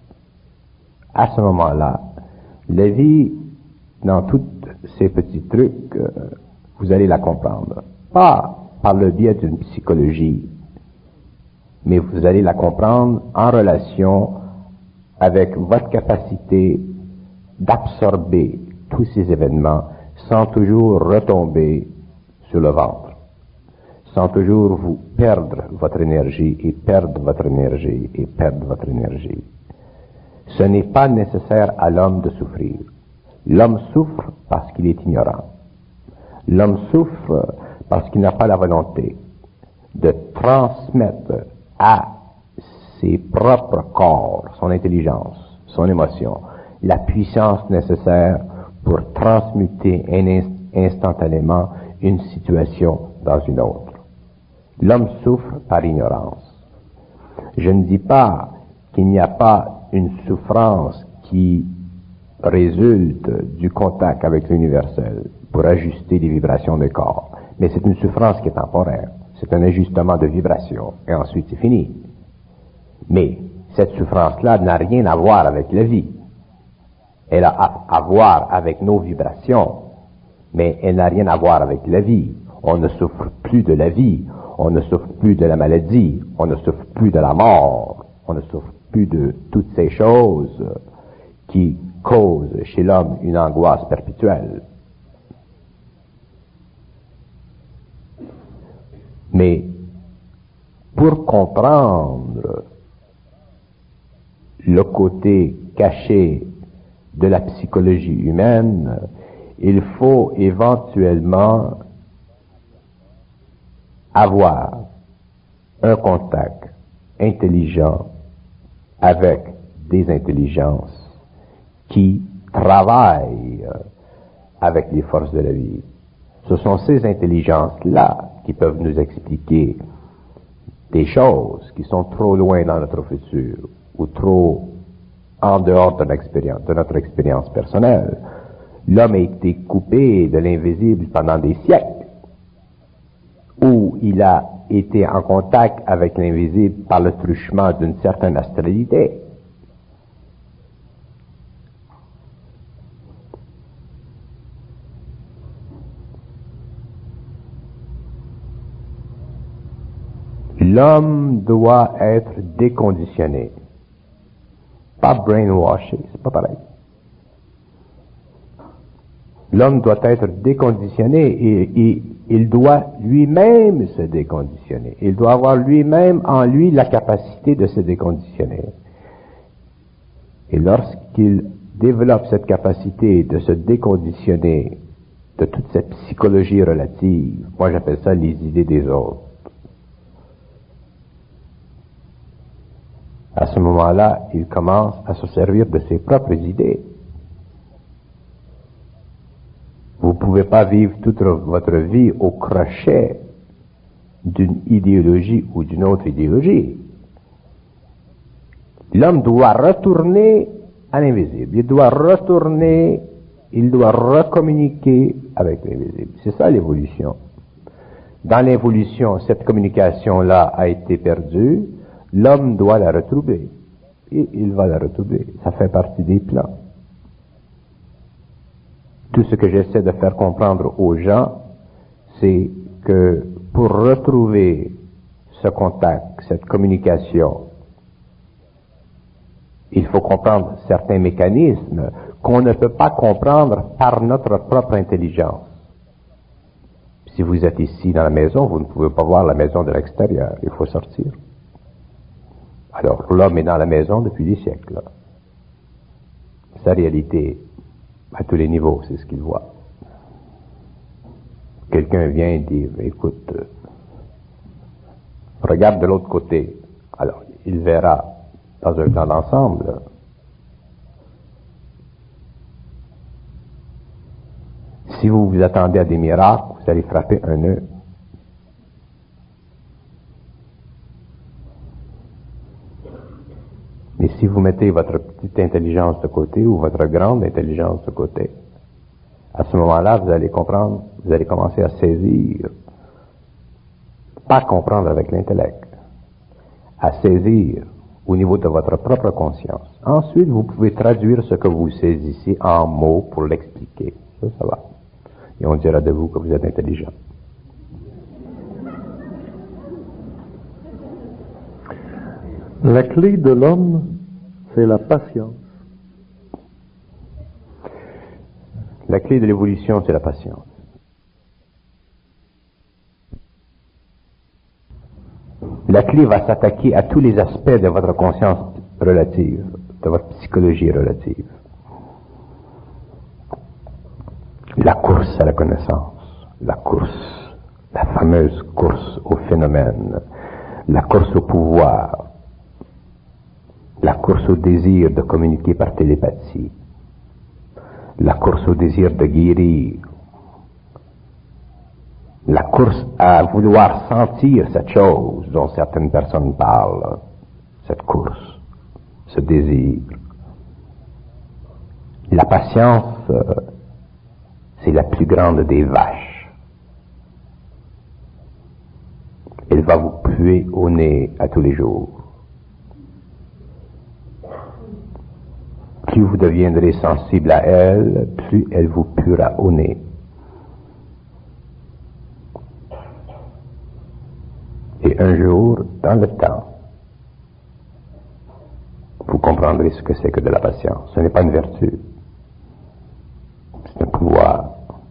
à ce moment-là, la vie, dans tous ces petits trucs, euh, vous allez la comprendre. Pas par le biais d'une psychologie, mais vous allez la comprendre en relation avec votre capacité d'absorber tous ces événements sans toujours retomber sur le ventre, sans toujours vous perdre votre énergie et perdre votre énergie et perdre votre énergie. Ce n'est pas nécessaire à l'homme de souffrir. L'homme souffre parce qu'il est ignorant. L'homme souffre parce qu'il n'a pas la volonté de transmettre à ses propres corps, son intelligence, son émotion, la puissance nécessaire pour transmuter in- instantanément une situation dans une autre. L'homme souffre par ignorance. Je ne dis pas qu'il n'y a pas une souffrance qui résulte du contact avec l'universel pour ajuster les vibrations des corps. Mais c'est une souffrance qui est temporaire. C'est un ajustement de vibration. Et ensuite, c'est fini. Mais cette souffrance-là n'a rien à voir avec la vie. Elle a à, à voir avec nos vibrations, mais elle n'a rien à voir avec la vie. On ne souffre plus de la vie, on ne souffre plus de la maladie, on ne souffre plus de la mort, on ne souffre plus de toutes ces choses qui causent chez l'homme une angoisse perpétuelle. Mais pour comprendre le côté caché de la psychologie humaine, il faut éventuellement avoir un contact intelligent avec des intelligences qui travaillent avec les forces de la vie. Ce sont ces intelligences-là qui peuvent nous expliquer des choses qui sont trop loin dans notre futur ou trop en dehors de, l'expérience, de notre expérience personnelle. L'homme a été coupé de l'invisible pendant des siècles, où il a été en contact avec l'invisible par le truchement d'une certaine astralité. L'homme doit être déconditionné. Pas brainwashé, c'est pas pareil. L'homme doit être déconditionné et, et il doit lui-même se déconditionner. Il doit avoir lui-même en lui la capacité de se déconditionner. Et lorsqu'il développe cette capacité de se déconditionner de toute cette psychologie relative, moi j'appelle ça les idées des autres. À ce moment-là, il commence à se servir de ses propres idées. Vous ne pouvez pas vivre toute votre vie au crochet d'une idéologie ou d'une autre idéologie. L'homme doit retourner à l'invisible. Il doit retourner, il doit recommuniquer avec l'invisible. C'est ça l'évolution. Dans l'évolution, cette communication-là a été perdue. L'homme doit la retrouver. Et il va la retrouver. Ça fait partie des plans. Tout ce que j'essaie de faire comprendre aux gens, c'est que pour retrouver ce contact, cette communication, il faut comprendre certains mécanismes qu'on ne peut pas comprendre par notre propre intelligence. Si vous êtes ici dans la maison, vous ne pouvez pas voir la maison de l'extérieur. Il faut sortir. Alors, l'homme est dans la maison depuis des siècles. Sa réalité, à tous les niveaux, c'est ce qu'il voit. Quelqu'un vient et dit, écoute, euh, regarde de l'autre côté. Alors, il verra dans un temps d'ensemble. Si vous vous attendez à des miracles, vous allez frapper un nœud. Mais si vous mettez votre petite intelligence de côté ou votre grande intelligence de côté, à ce moment-là, vous allez comprendre, vous allez commencer à saisir, pas comprendre avec l'intellect, à saisir au niveau de votre propre conscience. Ensuite, vous pouvez traduire ce que vous saisissez en mots pour l'expliquer. Ça, ça va. Et on dira de vous que vous êtes intelligent. La clé de l'homme, c'est la patience. La clé de l'évolution, c'est la patience. La clé va s'attaquer à tous les aspects de votre conscience relative, de votre psychologie relative. La course à la connaissance, la course, la fameuse course au phénomène, la course au pouvoir, la course au désir de communiquer par télépathie, la course au désir de guérir, la course à vouloir sentir cette chose dont certaines personnes parlent, cette course, ce désir. La patience, euh, c'est la plus grande des vaches. va vous puer au nez à tous les jours. Plus vous deviendrez sensible à elle, plus elle vous puera au nez. Et un jour, dans le temps, vous comprendrez ce que c'est que de la patience. Ce n'est pas une vertu, c'est un pouvoir.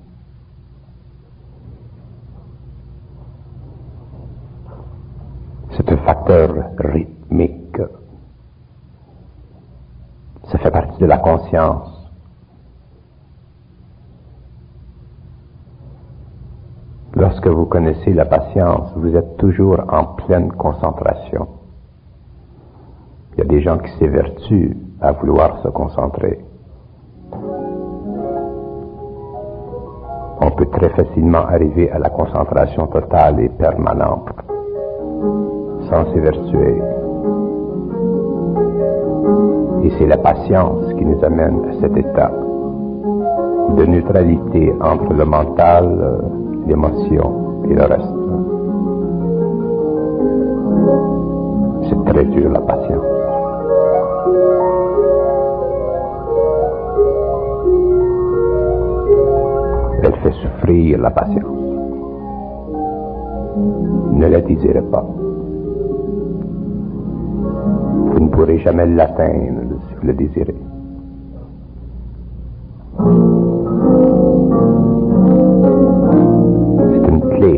C'est un facteur rythmique. Ça fait partie de la conscience. Lorsque vous connaissez la patience, vous êtes toujours en pleine concentration. Il y a des gens qui s'évertuent à vouloir se concentrer. On peut très facilement arriver à la concentration totale et permanente, sans s'évertuer. Et c'est la patience qui nous amène à cet état de neutralité entre le mental, l'émotion et le reste. C'est très dur, la patience. Elle fait souffrir, la patience. Ne la désirez pas. Vous ne pourrez jamais l'atteindre si vous le désirez. C'est une clé.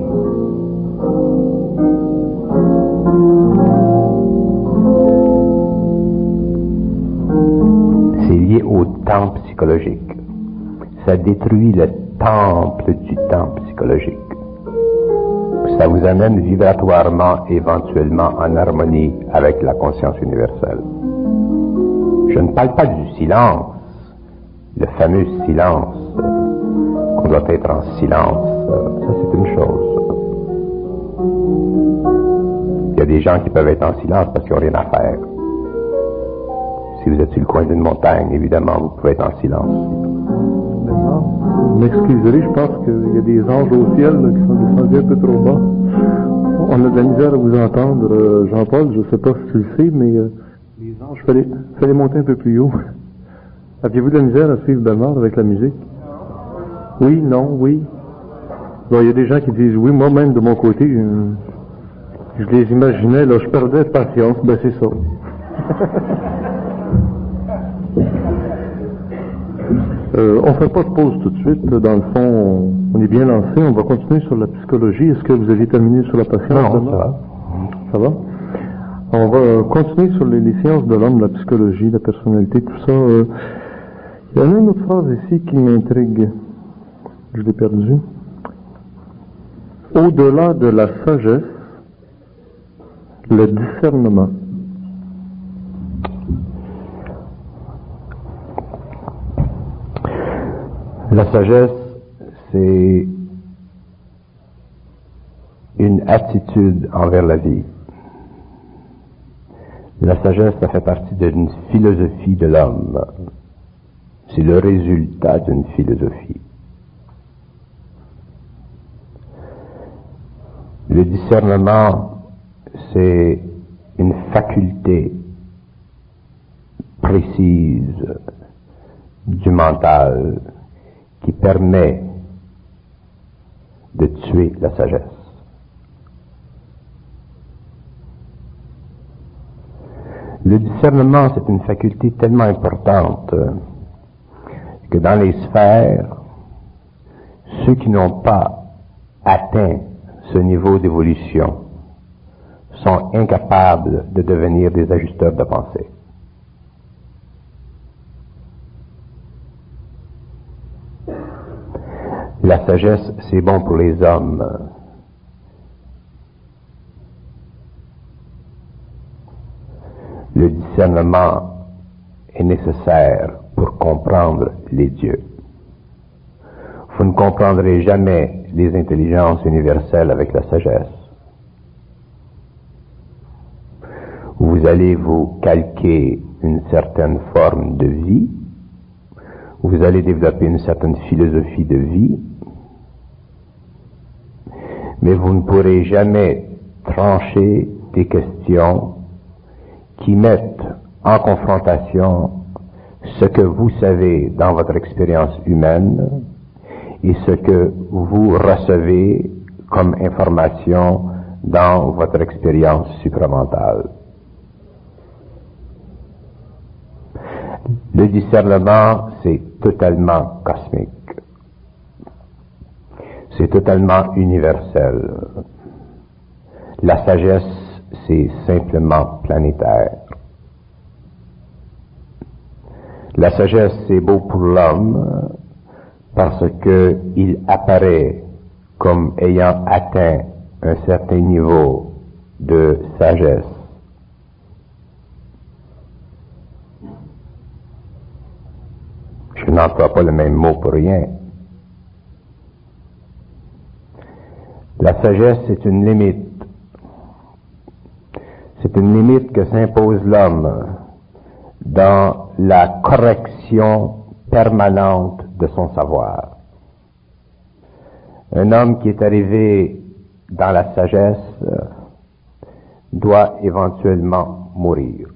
C'est lié au temps psychologique. Ça détruit le temple du temps psychologique. Ça vous amène vibratoirement, éventuellement, en harmonie avec la conscience universelle. Je ne parle pas du silence, le fameux silence, euh, qu'on doit être en silence. Euh, ça, c'est une chose. Il y a des gens qui peuvent être en silence parce qu'ils n'ont rien à faire. Si vous êtes sur le coin d'une montagne, évidemment, vous pouvez être en silence. Vous m'excuserez, je pense qu'il y a des anges au ciel là, qui sont descendus un peu trop bas. On a de la misère à vous entendre, euh, Jean-Paul, je ne sais pas si tu le sais, mais euh, les anges, il fallait, fallait monter un peu plus haut. Aviez-vous de la misère à suivre Bernard avec la musique? Oui, non, oui. Bon, il y a des gens qui disent oui, moi-même de mon côté, euh, je les imaginais, là, je perdais patience, ben c'est ça. Euh, on ne fait pas de pause tout de suite. Dans le fond, on, on est bien lancé. On va continuer sur la psychologie. Est-ce que vous avez terminé sur la patience? Non, ça va. Ça va? On va continuer sur les, les sciences de l'homme, la psychologie, la personnalité, tout ça. Euh, il y a une autre phrase ici qui m'intrigue. Je l'ai perdue. Au-delà de la sagesse, le discernement. La sagesse, c'est une attitude envers la vie. La sagesse, ça fait partie d'une philosophie de l'homme. C'est le résultat d'une philosophie. Le discernement, c'est une faculté précise du mental qui permet de tuer la sagesse. Le discernement, c'est une faculté tellement importante que dans les sphères, ceux qui n'ont pas atteint ce niveau d'évolution sont incapables de devenir des ajusteurs de pensée. La sagesse, c'est bon pour les hommes. Le discernement est nécessaire pour comprendre les dieux. Vous ne comprendrez jamais les intelligences universelles avec la sagesse. Vous allez vous calquer une certaine forme de vie, vous allez développer une certaine philosophie de vie, mais vous ne pourrez jamais trancher des questions qui mettent en confrontation ce que vous savez dans votre expérience humaine et ce que vous recevez comme information dans votre expérience supramentale. Le discernement, c'est totalement cosmique. C'est totalement universel. La sagesse, c'est simplement planétaire. La sagesse, c'est beau pour l'homme parce que il apparaît comme ayant atteint un certain niveau de sagesse. Je n'emploie pas le même mot pour rien. La sagesse, c'est une limite. C'est une limite que s'impose l'homme dans la correction permanente de son savoir. Un homme qui est arrivé dans la sagesse doit éventuellement mourir.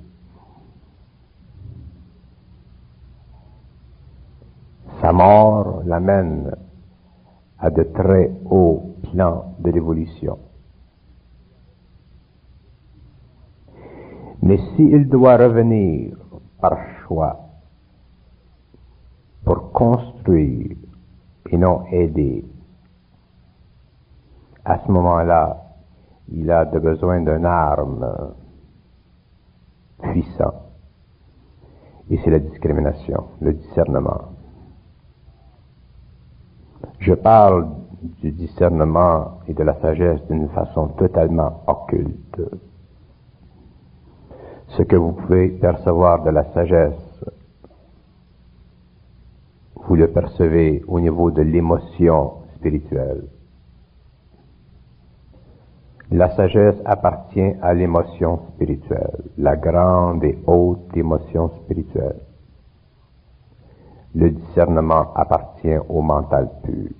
Sa mort l'amène à de très hauts plans de l'évolution. Mais s'il doit revenir par choix pour construire et non aider, à ce moment-là, il a de besoin d'une arme puissante. Et c'est la discrimination, le discernement. Je parle du discernement et de la sagesse d'une façon totalement occulte. Ce que vous pouvez percevoir de la sagesse, vous le percevez au niveau de l'émotion spirituelle. La sagesse appartient à l'émotion spirituelle, la grande et haute émotion spirituelle. Le discernement appartient au mental pur.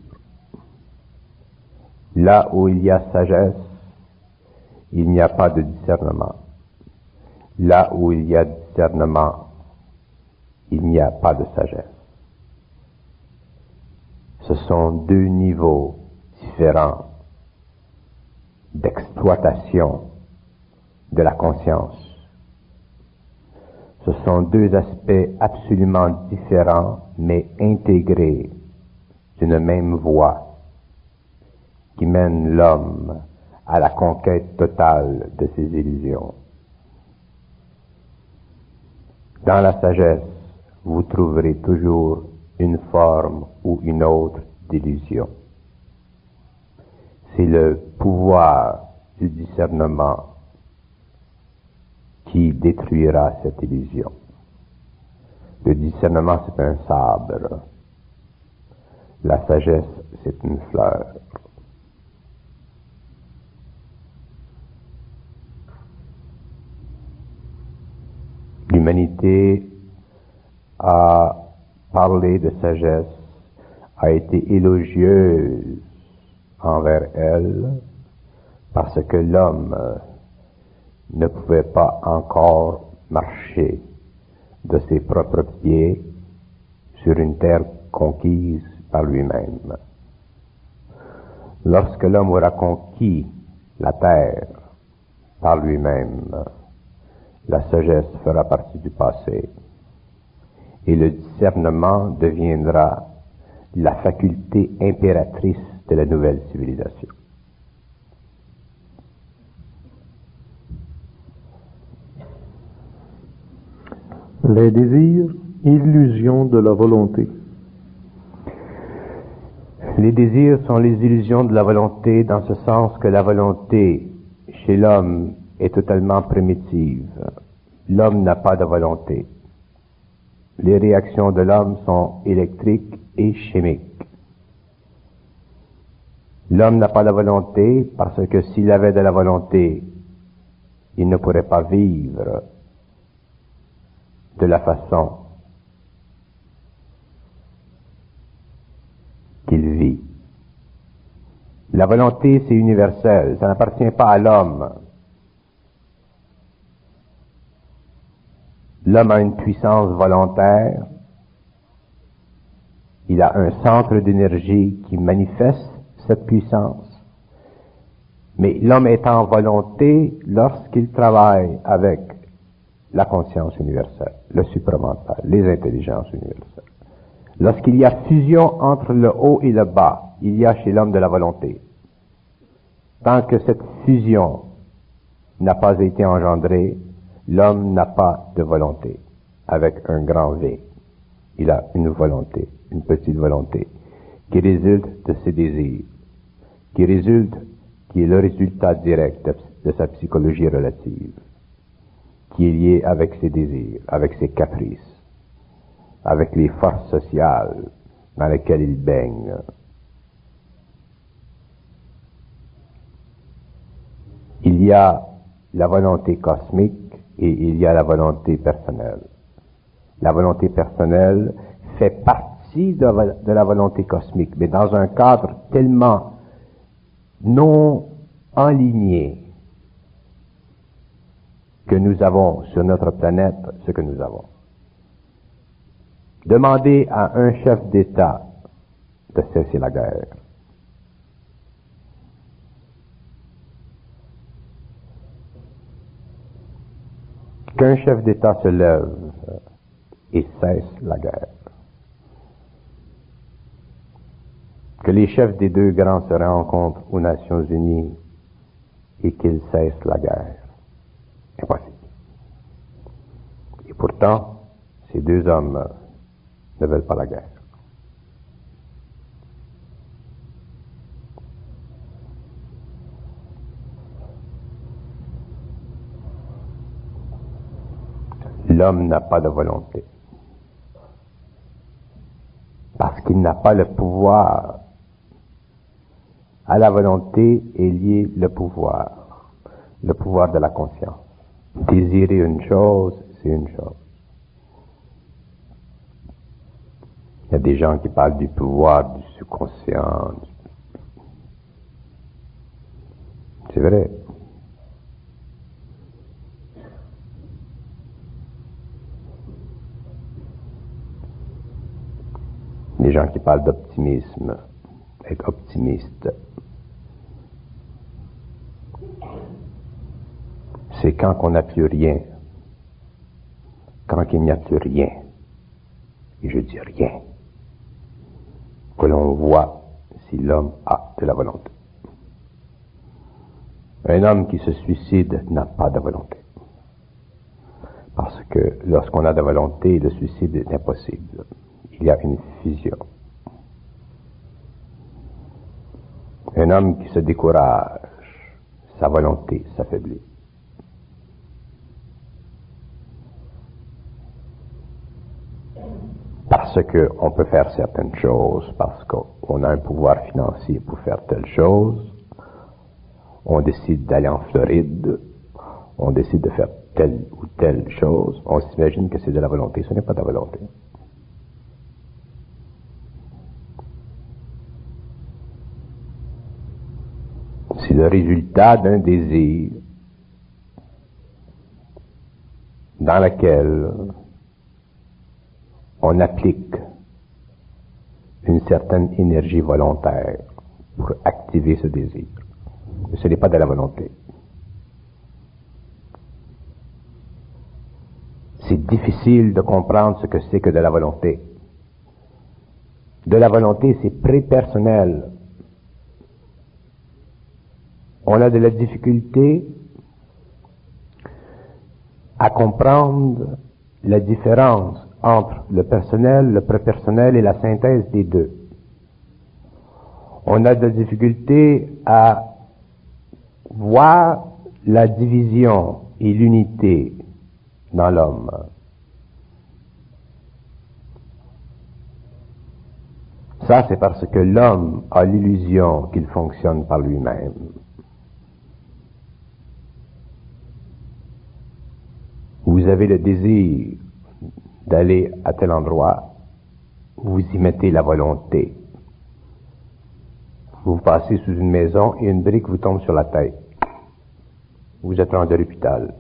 Là où il y a sagesse, il n'y a pas de discernement. Là où il y a discernement, il n'y a pas de sagesse. Ce sont deux niveaux différents d'exploitation de la conscience. Ce sont deux aspects absolument différents, mais intégrés d'une même voie qui mène l'homme à la conquête totale de ses illusions. Dans la sagesse, vous trouverez toujours une forme ou une autre d'illusion. C'est le pouvoir du discernement qui détruira cette illusion. Le discernement, c'est un sabre. La sagesse, c'est une fleur. L'humanité a parlé de sagesse, a été élogieuse envers elle, parce que l'homme ne pouvait pas encore marcher de ses propres pieds sur une terre conquise par lui-même. Lorsque l'homme aura conquis la terre par lui-même, la sagesse fera partie du passé et le discernement deviendra la faculté impératrice de la nouvelle civilisation. Les désirs, illusions de la volonté. Les désirs sont les illusions de la volonté dans ce sens que la volonté chez l'homme est totalement primitive. L'homme n'a pas de volonté. Les réactions de l'homme sont électriques et chimiques. L'homme n'a pas de volonté parce que s'il avait de la volonté, il ne pourrait pas vivre de la façon qu'il vit. La volonté, c'est universel, ça n'appartient pas à l'homme. L'homme a une puissance volontaire, il a un centre d'énergie qui manifeste cette puissance. Mais l'homme est en volonté lorsqu'il travaille avec la conscience universelle, le supramental, les intelligences universelles. Lorsqu'il y a fusion entre le haut et le bas, il y a chez l'homme de la volonté. Tant que cette fusion n'a pas été engendrée, l'homme n'a pas de volonté, avec un grand V. Il a une volonté, une petite volonté, qui résulte de ses désirs, qui résulte, qui est le résultat direct de, de sa psychologie relative, qui est lié avec ses désirs, avec ses caprices, avec les forces sociales dans lesquelles il baigne. Il y a la volonté cosmique et il y a la volonté personnelle. La volonté personnelle fait partie de, de la volonté cosmique, mais dans un cadre tellement non enligné que nous avons sur notre planète ce que nous avons. Demandez à un chef d'État de cesser la guerre. Qu'un chef d'État se lève et cesse la guerre. Que les chefs des deux grands se rencontrent aux Nations Unies et qu'ils cessent la guerre. Impossible. Et pourtant, ces deux hommes ne veulent pas la guerre. L'homme n'a pas de volonté. Parce qu'il n'a pas le pouvoir. À la volonté est lié le pouvoir. Le pouvoir de la conscience. Désirer une chose, c'est une chose. Il y a des gens qui parlent du pouvoir du subconscient. C'est vrai. Des gens qui parlent d'optimisme, être optimiste. C'est quand on n'a plus rien, quand il n'y a plus rien, et je dis rien, que l'on voit si l'homme a de la volonté. Un homme qui se suicide n'a pas de volonté. Parce que lorsqu'on a de volonté, le suicide est impossible. Il y a une fusion. Un homme qui se décourage, sa volonté s'affaiblit. Parce qu'on peut faire certaines choses, parce qu'on a un pouvoir financier pour faire telle chose, on décide d'aller en Floride, on décide de faire telle ou telle chose, on s'imagine que c'est de la volonté, ce n'est pas de la volonté. C'est le résultat d'un désir dans lequel on applique une certaine énergie volontaire pour activer ce désir. Ce n'est pas de la volonté. C'est difficile de comprendre ce que c'est que de la volonté. De la volonté, c'est pré-personnel. On a de la difficulté à comprendre la différence entre le personnel, le prépersonnel et la synthèse des deux. On a de la difficulté à voir la division et l'unité dans l'homme. Ça, c'est parce que l'homme a l'illusion qu'il fonctionne par lui-même. Vous avez le désir d'aller à tel endroit, vous y mettez la volonté. Vous Vous passez sous une maison et une brique vous tombe sur la tête. Vous êtes rendu à l'hôpital.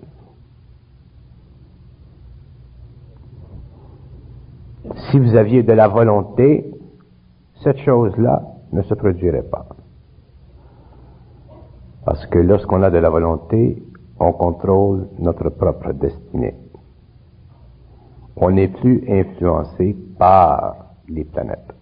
Si vous aviez de la volonté, cette chose-là ne se produirait pas. Parce que lorsqu'on a de la volonté, on contrôle notre propre destinée. On n'est plus influencé par les planètes.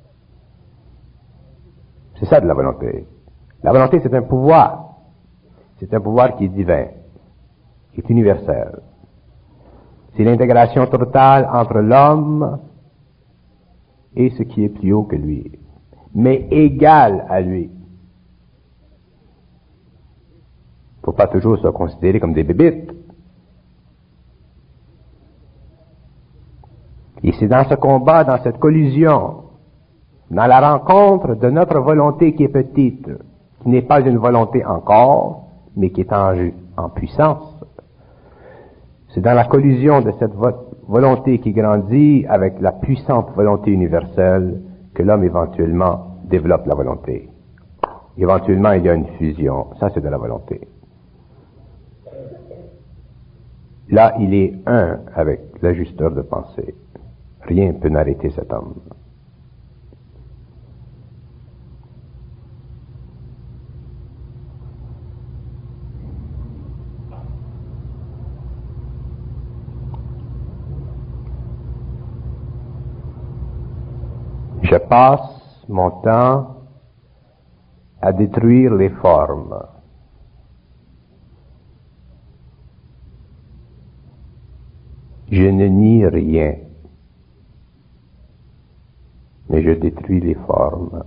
C'est ça de la volonté. La volonté, c'est un pouvoir. C'est un pouvoir qui est divin, qui est universel. C'est l'intégration totale entre l'homme et ce qui est plus haut que lui, mais égal à lui. Il ne faut pas toujours se considérer comme des bébites. Et c'est dans ce combat, dans cette collision, dans la rencontre de notre volonté qui est petite, qui n'est pas une volonté encore, mais qui est en, en puissance. C'est dans la collision de cette vo- volonté qui grandit avec la puissante volonté universelle que l'homme éventuellement développe la volonté. Éventuellement, il y a une fusion. Ça, c'est de la volonté. Là, il est un avec l'ajusteur de pensée. Rien ne peut n'arrêter cet homme. Je passe mon temps à détruire les formes. Je ne nie rien, mais je détruis les formes.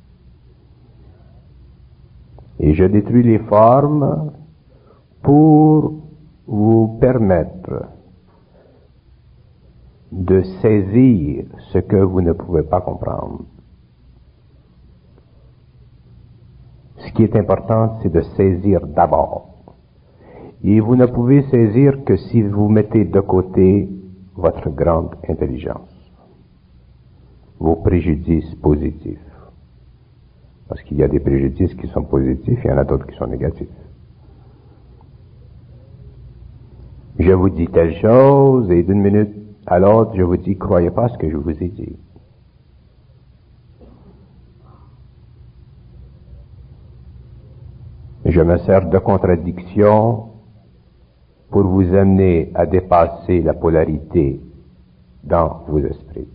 Et je détruis les formes pour vous permettre de saisir ce que vous ne pouvez pas comprendre. Ce qui est important, c'est de saisir d'abord. Et vous ne pouvez saisir que si vous mettez de côté votre grande intelligence, vos préjudices positifs. Parce qu'il y a des préjudices qui sont positifs, il y en a d'autres qui sont négatifs. Je vous dis telle chose, et d'une minute à l'autre, je vous dis, croyez pas ce que je vous ai dit. Je me sers de contradiction pour vous amener à dépasser la polarité dans vos esprits.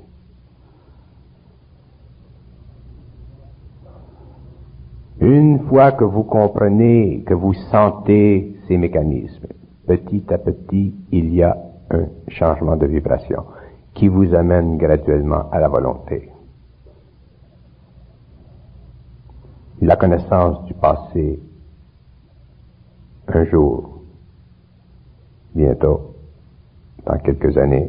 Une fois que vous comprenez, que vous sentez ces mécanismes, petit à petit, il y a un changement de vibration qui vous amène graduellement à la volonté. La connaissance du passé, un jour, bientôt, dans quelques années,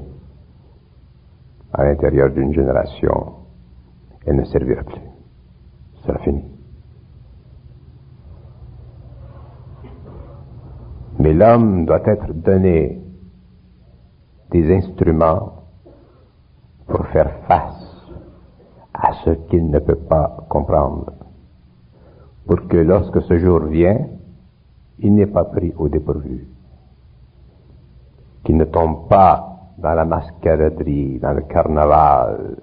à l'intérieur d'une génération, elle ne servira plus. Ce sera fini. Mais l'homme doit être donné des instruments pour faire face à ce qu'il ne peut pas comprendre, pour que lorsque ce jour vient, il n'est pas pris au dépourvu, qu'il ne tombe pas dans la mascaraderie, dans le carnaval,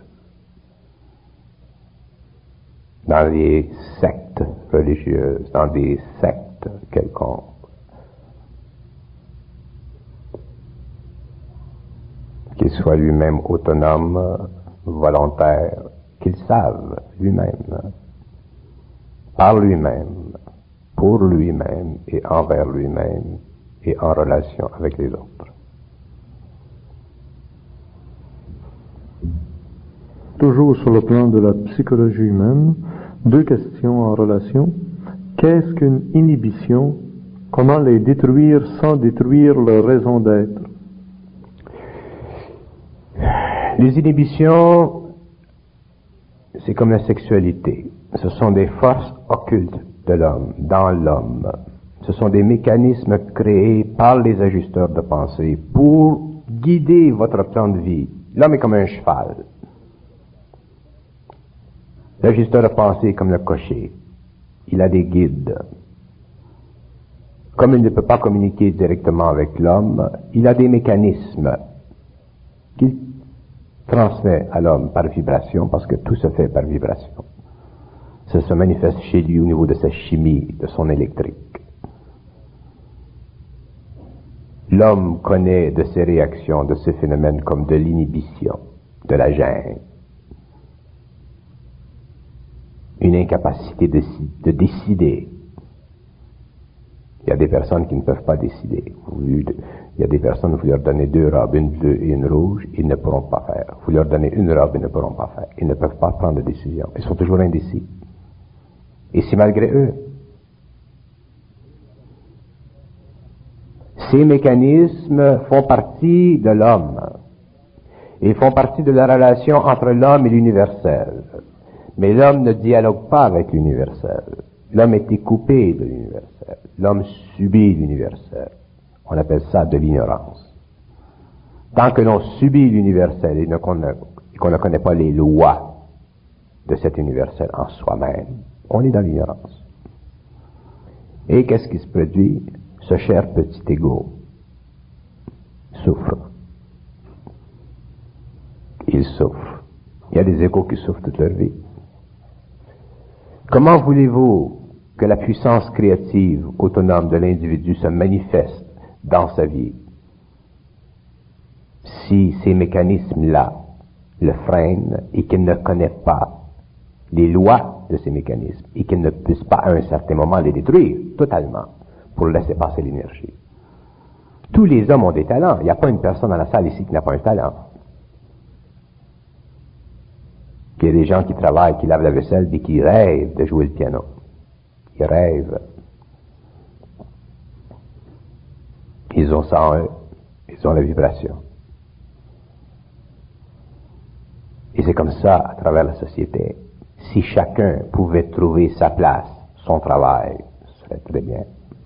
dans les sectes religieuses, dans des sectes quelconques. Qu'il soit lui-même autonome, volontaire, qu'il save lui-même, par lui-même, pour lui-même et envers lui-même et en relation avec les autres. Toujours sur le plan de la psychologie humaine, deux questions en relation. Qu'est-ce qu'une inhibition? Comment les détruire sans détruire leur raison d'être? Les inhibitions, c'est comme la sexualité. Ce sont des forces occultes de l'homme, dans l'homme. Ce sont des mécanismes créés par les ajusteurs de pensée pour guider votre plan de vie. L'homme est comme un cheval. L'ajusteur de pensée est comme le cocher. il a des guides. Comme il ne peut pas communiquer directement avec l'homme, il a des mécanismes qu'il transmet à l'homme par vibration, parce que tout se fait par vibration. Ça se manifeste chez lui au niveau de sa chimie, de son électrique. L'homme connaît de ces réactions, de ces phénomènes comme de l'inhibition, de la gêne, une incapacité de, de décider. Il y a des personnes qui ne peuvent pas décider. Il y a des personnes, vous leur donnez deux robes, une bleue et une rouge, ils ne pourront pas faire. Vous leur donnez une robe, ils ne pourront pas faire. Ils ne peuvent pas prendre de décision. Ils sont toujours indécis. Et c'est malgré eux. Ces mécanismes font partie de l'homme. Ils font partie de la relation entre l'homme et l'universel. Mais l'homme ne dialogue pas avec l'universel. L'homme est coupé de l'universel. L'homme subit l'universel. On appelle ça de l'ignorance. Tant que l'on subit l'universel et qu'on ne, qu'on ne connaît pas les lois de cet universel en soi-même, on est dans l'ignorance. Et qu'est-ce qui se produit? Ce cher petit ego souffre. Il souffre. Il y a des égos qui souffrent toute leur vie. Comment voulez-vous que la puissance créative autonome de l'individu se manifeste dans sa vie si ces mécanismes-là le freinent et qu'il ne connaît pas les lois de ces mécanismes et qu'il ne puisse pas à un certain moment les détruire totalement pour laisser passer l'énergie? Tous les hommes ont des talents. Il n'y a pas une personne dans la salle ici qui n'a pas un talent. Il y a des gens qui travaillent, qui lavent la vaisselle et qui rêvent de jouer le piano. Ils rêvent. Ils ont ça en eux. Ils ont la vibration. Et c'est comme ça à travers la société. Si chacun pouvait trouver sa place, son travail, ce serait très bien.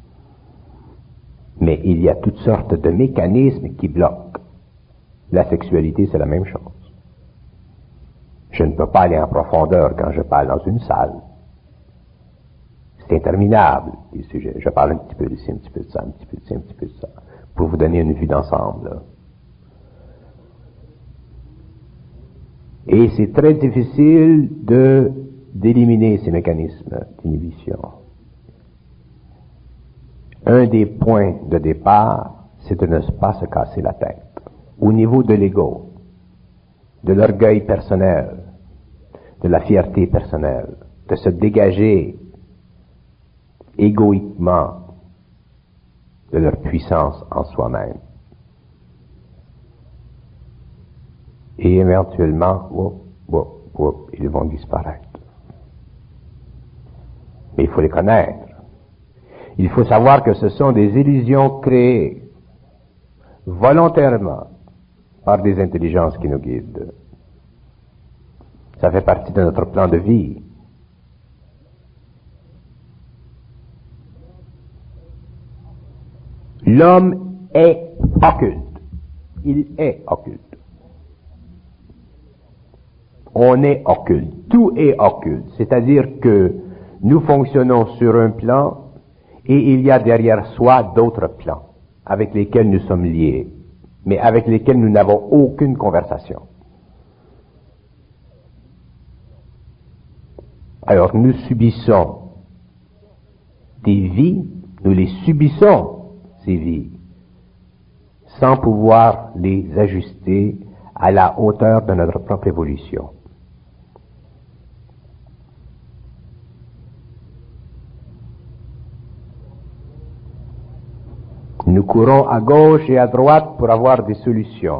Mais il y a toutes sortes de mécanismes qui bloquent. La sexualité, c'est la même chose. Je ne peux pas aller en profondeur quand je parle dans une salle. C'est interminable, les sujets. Je parle un petit peu d'ici, un petit peu de ça, un petit peu de ça, un petit peu de ça, pour vous donner une vue d'ensemble. Là. Et c'est très difficile de, d'éliminer ces mécanismes d'inhibition. Un des points de départ, c'est de ne pas se casser la tête. Au niveau de l'ego, de l'orgueil personnel, de la fierté personnelle, de se dégager égoïquement de leur puissance en soi-même. Et éventuellement, whoop, whoop, whoop, ils vont disparaître. Mais il faut les connaître. Il faut savoir que ce sont des illusions créées volontairement par des intelligences qui nous guident. Ça fait partie de notre plan de vie. L'homme est occulte. Il est occulte. On est occulte. Tout est occulte. C'est-à-dire que nous fonctionnons sur un plan et il y a derrière soi d'autres plans avec lesquels nous sommes liés, mais avec lesquels nous n'avons aucune conversation. Alors nous subissons des vies, nous les subissons, ces vies, sans pouvoir les ajuster à la hauteur de notre propre évolution. Nous courons à gauche et à droite pour avoir des solutions.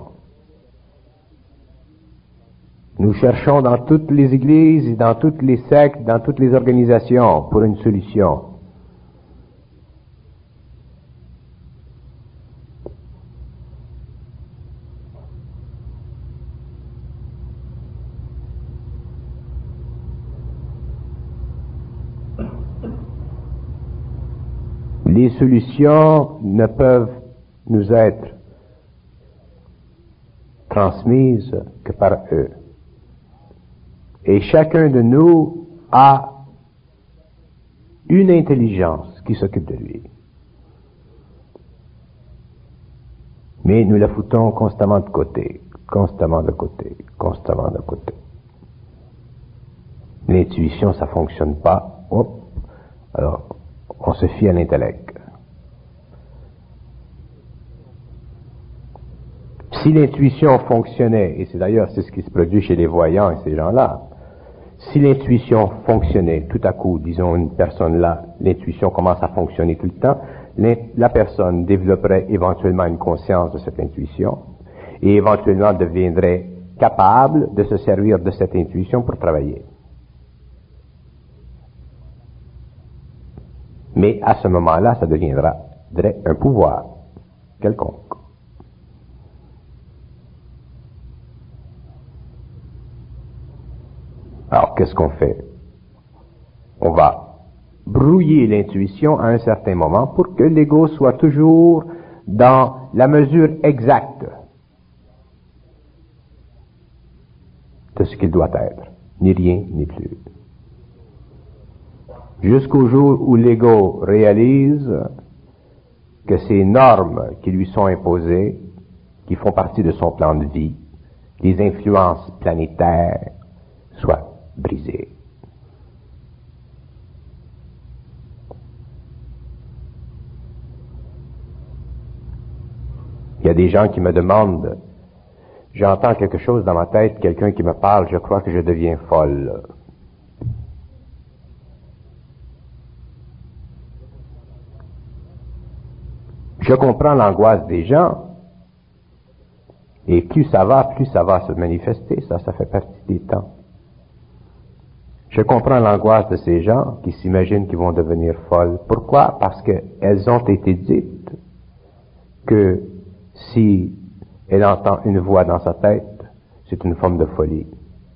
Nous cherchons dans toutes les églises, dans toutes les sectes, dans toutes les organisations pour une solution. Les solutions ne peuvent nous être transmises que par eux. Et chacun de nous a une intelligence qui s'occupe de lui. Mais nous la foutons constamment de côté, constamment de côté, constamment de côté. L'intuition, ça fonctionne pas. Hop. Alors, on se fie à l'intellect. Si l'intuition fonctionnait, et c'est d'ailleurs c'est ce qui se produit chez les voyants et ces gens-là, si l'intuition fonctionnait, tout à coup, disons une personne là, l'intuition commence à fonctionner tout le temps, la personne développerait éventuellement une conscience de cette intuition et éventuellement deviendrait capable de se servir de cette intuition pour travailler. Mais à ce moment-là, ça deviendra un pouvoir quelconque. Alors, qu'est-ce qu'on fait? On va brouiller l'intuition à un certain moment pour que l'ego soit toujours dans la mesure exacte de ce qu'il doit être, ni rien ni plus. Jusqu'au jour où l'ego réalise que ces normes qui lui sont imposées, qui font partie de son plan de vie, les influences planétaires, soient brisées. Il y a des gens qui me demandent, j'entends quelque chose dans ma tête, quelqu'un qui me parle, je crois que je deviens folle. Je comprends l'angoisse des gens, et plus ça va, plus ça va se manifester, ça, ça fait partie des temps. Je comprends l'angoisse de ces gens qui s'imaginent qu'ils vont devenir folles. Pourquoi? Parce qu'elles ont été dites que si elle entend une voix dans sa tête, c'est une forme de folie.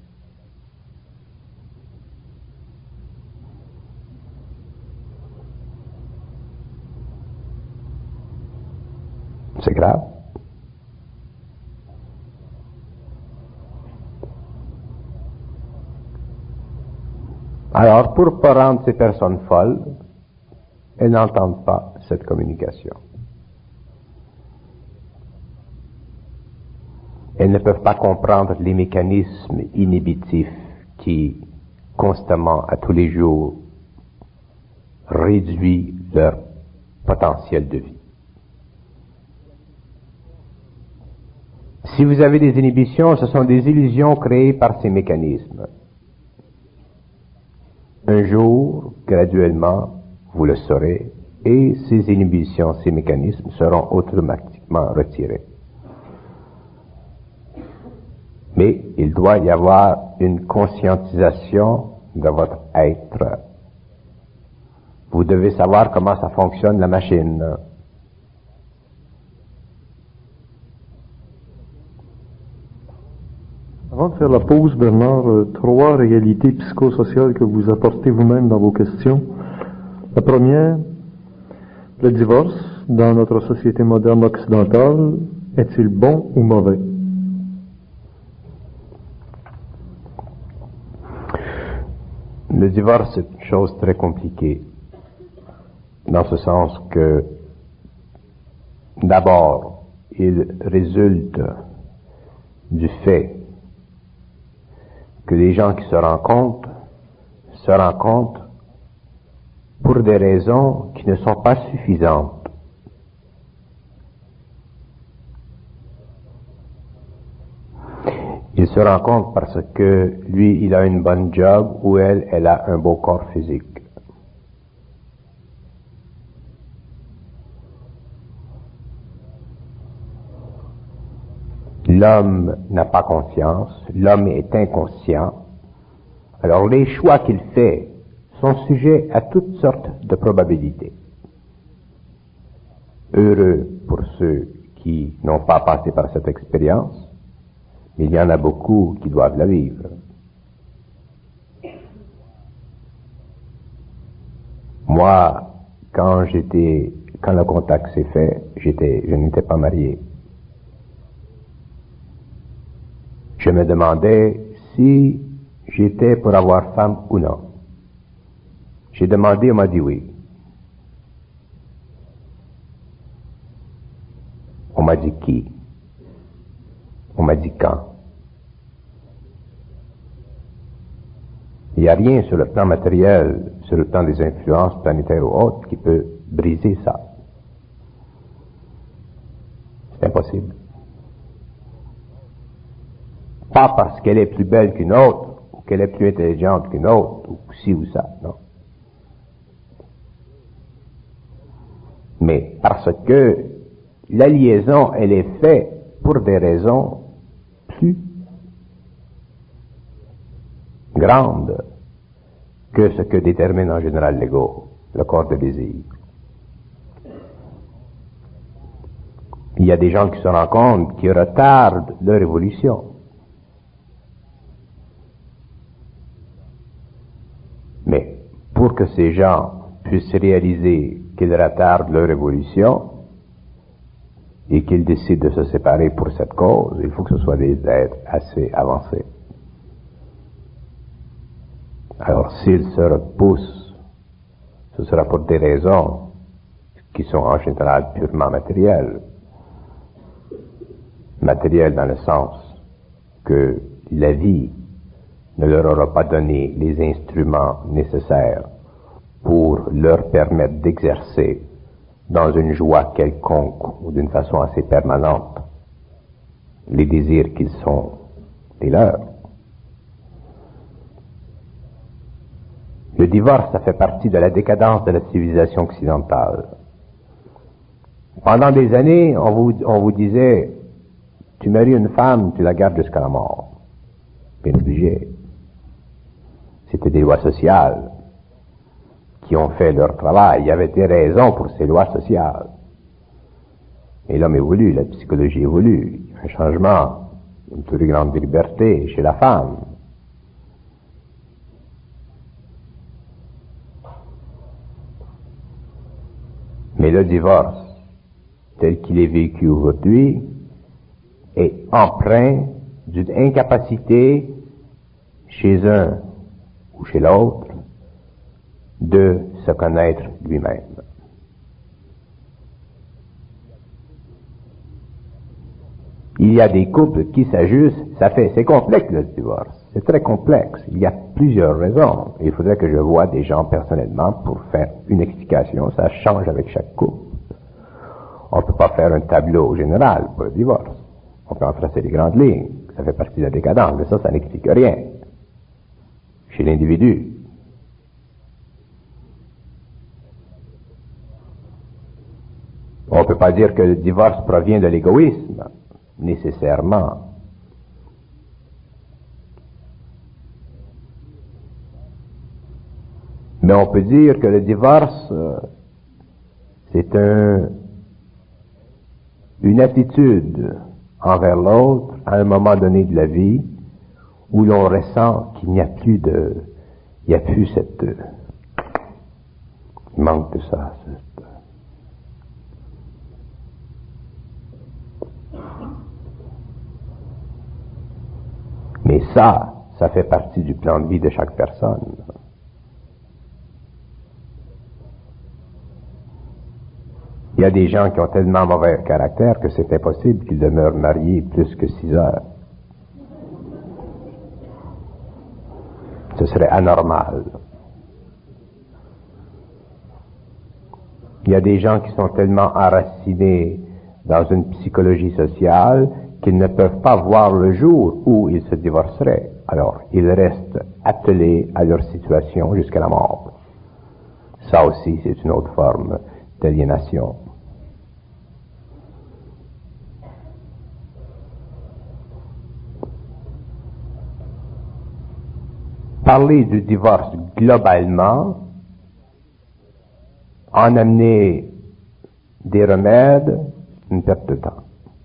C'est grave. Alors, pour ne pas rendre ces personnes folles, elles n'entendent pas cette communication. Elles ne peuvent pas comprendre les mécanismes inhibitifs qui, constamment, à tous les jours, réduisent leur potentiel de vie. Si vous avez des inhibitions, ce sont des illusions créées par ces mécanismes. Un jour, graduellement, vous le saurez, et ces inhibitions, ces mécanismes seront automatiquement retirés. Mais il doit y avoir une conscientisation de votre être. Vous devez savoir comment ça fonctionne la machine. Avant de faire la pause, Bernard, euh, trois réalités psychosociales que vous apportez vous-même dans vos questions. La première, le divorce dans notre société moderne occidentale, est-il bon ou mauvais? Le divorce est une chose très compliquée, dans ce sens que, d'abord, il résulte du fait que les gens qui se rencontrent se rencontrent pour des raisons qui ne sont pas suffisantes. Ils se rencontrent parce que lui, il a une bonne job ou elle, elle a un beau corps physique. L'homme n'a pas conscience, l'homme est inconscient. Alors les choix qu'il fait sont sujets à toutes sortes de probabilités. Heureux pour ceux qui n'ont pas passé par cette expérience, mais il y en a beaucoup qui doivent la vivre. Moi, quand j'étais, quand le contact s'est fait, j'étais, je n'étais pas marié. Je me demandais si j'étais pour avoir femme ou non. J'ai demandé, on m'a dit oui. On m'a dit qui? On m'a dit quand? Il n'y a rien sur le plan matériel, sur le plan des influences planétaires ou autres, qui peut briser ça. C'est impossible. Pas parce qu'elle est plus belle qu'une autre, ou qu'elle est plus intelligente qu'une autre, ou ci ou ça, non. Mais parce que la liaison, elle est faite pour des raisons plus grandes que ce que détermine en général l'ego, le corps de désir. Il y a des gens qui se rendent compte qui retardent leur évolution. Mais pour que ces gens puissent réaliser qu'ils retardent leur évolution et qu'ils décident de se séparer pour cette cause, il faut que ce soit des êtres assez avancés. Alors s'ils se repoussent, ce sera pour des raisons qui sont en général purement matérielles. Matérielles dans le sens que la vie ne leur aura pas donné les instruments nécessaires pour leur permettre d'exercer dans une joie quelconque ou d'une façon assez permanente les désirs qu'ils sont les leurs. Le divorce, ça fait partie de la décadence de la civilisation occidentale. Pendant des années, on vous, on vous disait, tu maries une femme, tu la gardes jusqu'à la mort. Bien obligé. C'était des lois sociales qui ont fait leur travail. Il y avait des raisons pour ces lois sociales. Et l'homme évolue, la psychologie évolue. Il y a un changement, une plus grande liberté chez la femme. Mais le divorce, tel qu'il est vécu aujourd'hui, est empreint d'une incapacité chez un ou chez l'autre de se connaître lui-même. Il y a des couples qui s'ajustent, ça fait, c'est complexe le divorce, c'est très complexe, il y a plusieurs raisons. Il faudrait que je voie des gens personnellement pour faire une explication, ça change avec chaque couple. On ne peut pas faire un tableau général pour le divorce. On peut en tracer les grandes lignes, ça fait partie de la décadence, mais ça, ça n'explique rien chez l'individu. On ne peut pas dire que le divorce provient de l'égoïsme, nécessairement. Mais on peut dire que le divorce, c'est un, une attitude envers l'autre à un moment donné de la vie où l'on ressent qu'il n'y a plus de, il n'y a plus cette, il manque de ça, cette, mais ça, ça fait partie du plan de vie de chaque personne. Il y a des gens qui ont tellement mauvais caractère que c'est impossible qu'ils demeurent mariés plus que six heures. Ce serait anormal. Il y a des gens qui sont tellement enracinés dans une psychologie sociale qu'ils ne peuvent pas voir le jour où ils se divorceraient. Alors, ils restent attelés à leur situation jusqu'à la mort. Ça aussi, c'est une autre forme d'aliénation. Parler du divorce globalement, en amener des remèdes, une perte de temps.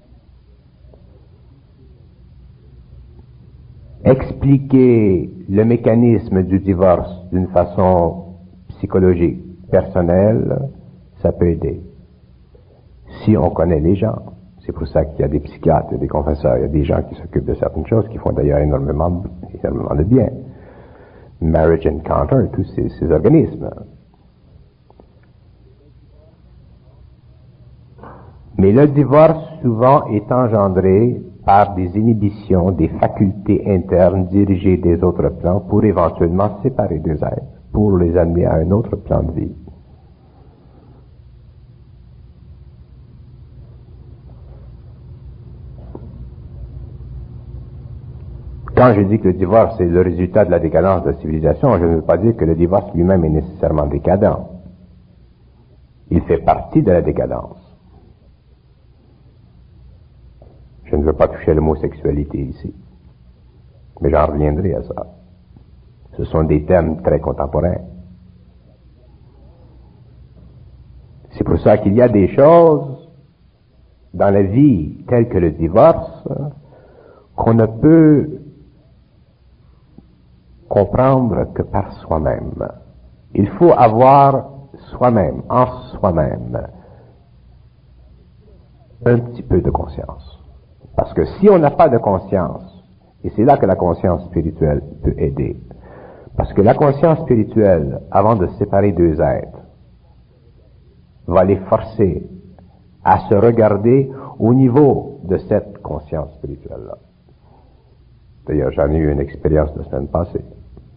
Expliquer le mécanisme du divorce d'une façon psychologique, personnelle, ça peut aider. Si on connaît les gens. C'est pour ça qu'il y a des psychiatres, il y a des confesseurs, il y a des gens qui s'occupent de certaines choses, qui font d'ailleurs énormément, énormément de bien. Marriage Encounter et tous ces, ces organismes. Mais le divorce souvent est engendré par des inhibitions des facultés internes dirigées des autres plans pour éventuellement séparer deux êtres, pour les amener à un autre plan de vie. Quand je dis que le divorce est le résultat de la décadence de la civilisation, je ne veux pas dire que le divorce lui-même est nécessairement décadent. Il fait partie de la décadence. Je ne veux pas toucher à l'homosexualité ici, mais j'en reviendrai à ça. Ce sont des thèmes très contemporains. C'est pour ça qu'il y a des choses dans la vie, telles que le divorce, qu'on ne peut comprendre que par soi-même. Il faut avoir soi-même, en soi-même, un petit peu de conscience. Parce que si on n'a pas de conscience, et c'est là que la conscience spirituelle peut aider, parce que la conscience spirituelle, avant de séparer deux êtres, va les forcer à se regarder au niveau de cette conscience spirituelle-là. D'ailleurs, j'en ai eu une expérience la semaine passée.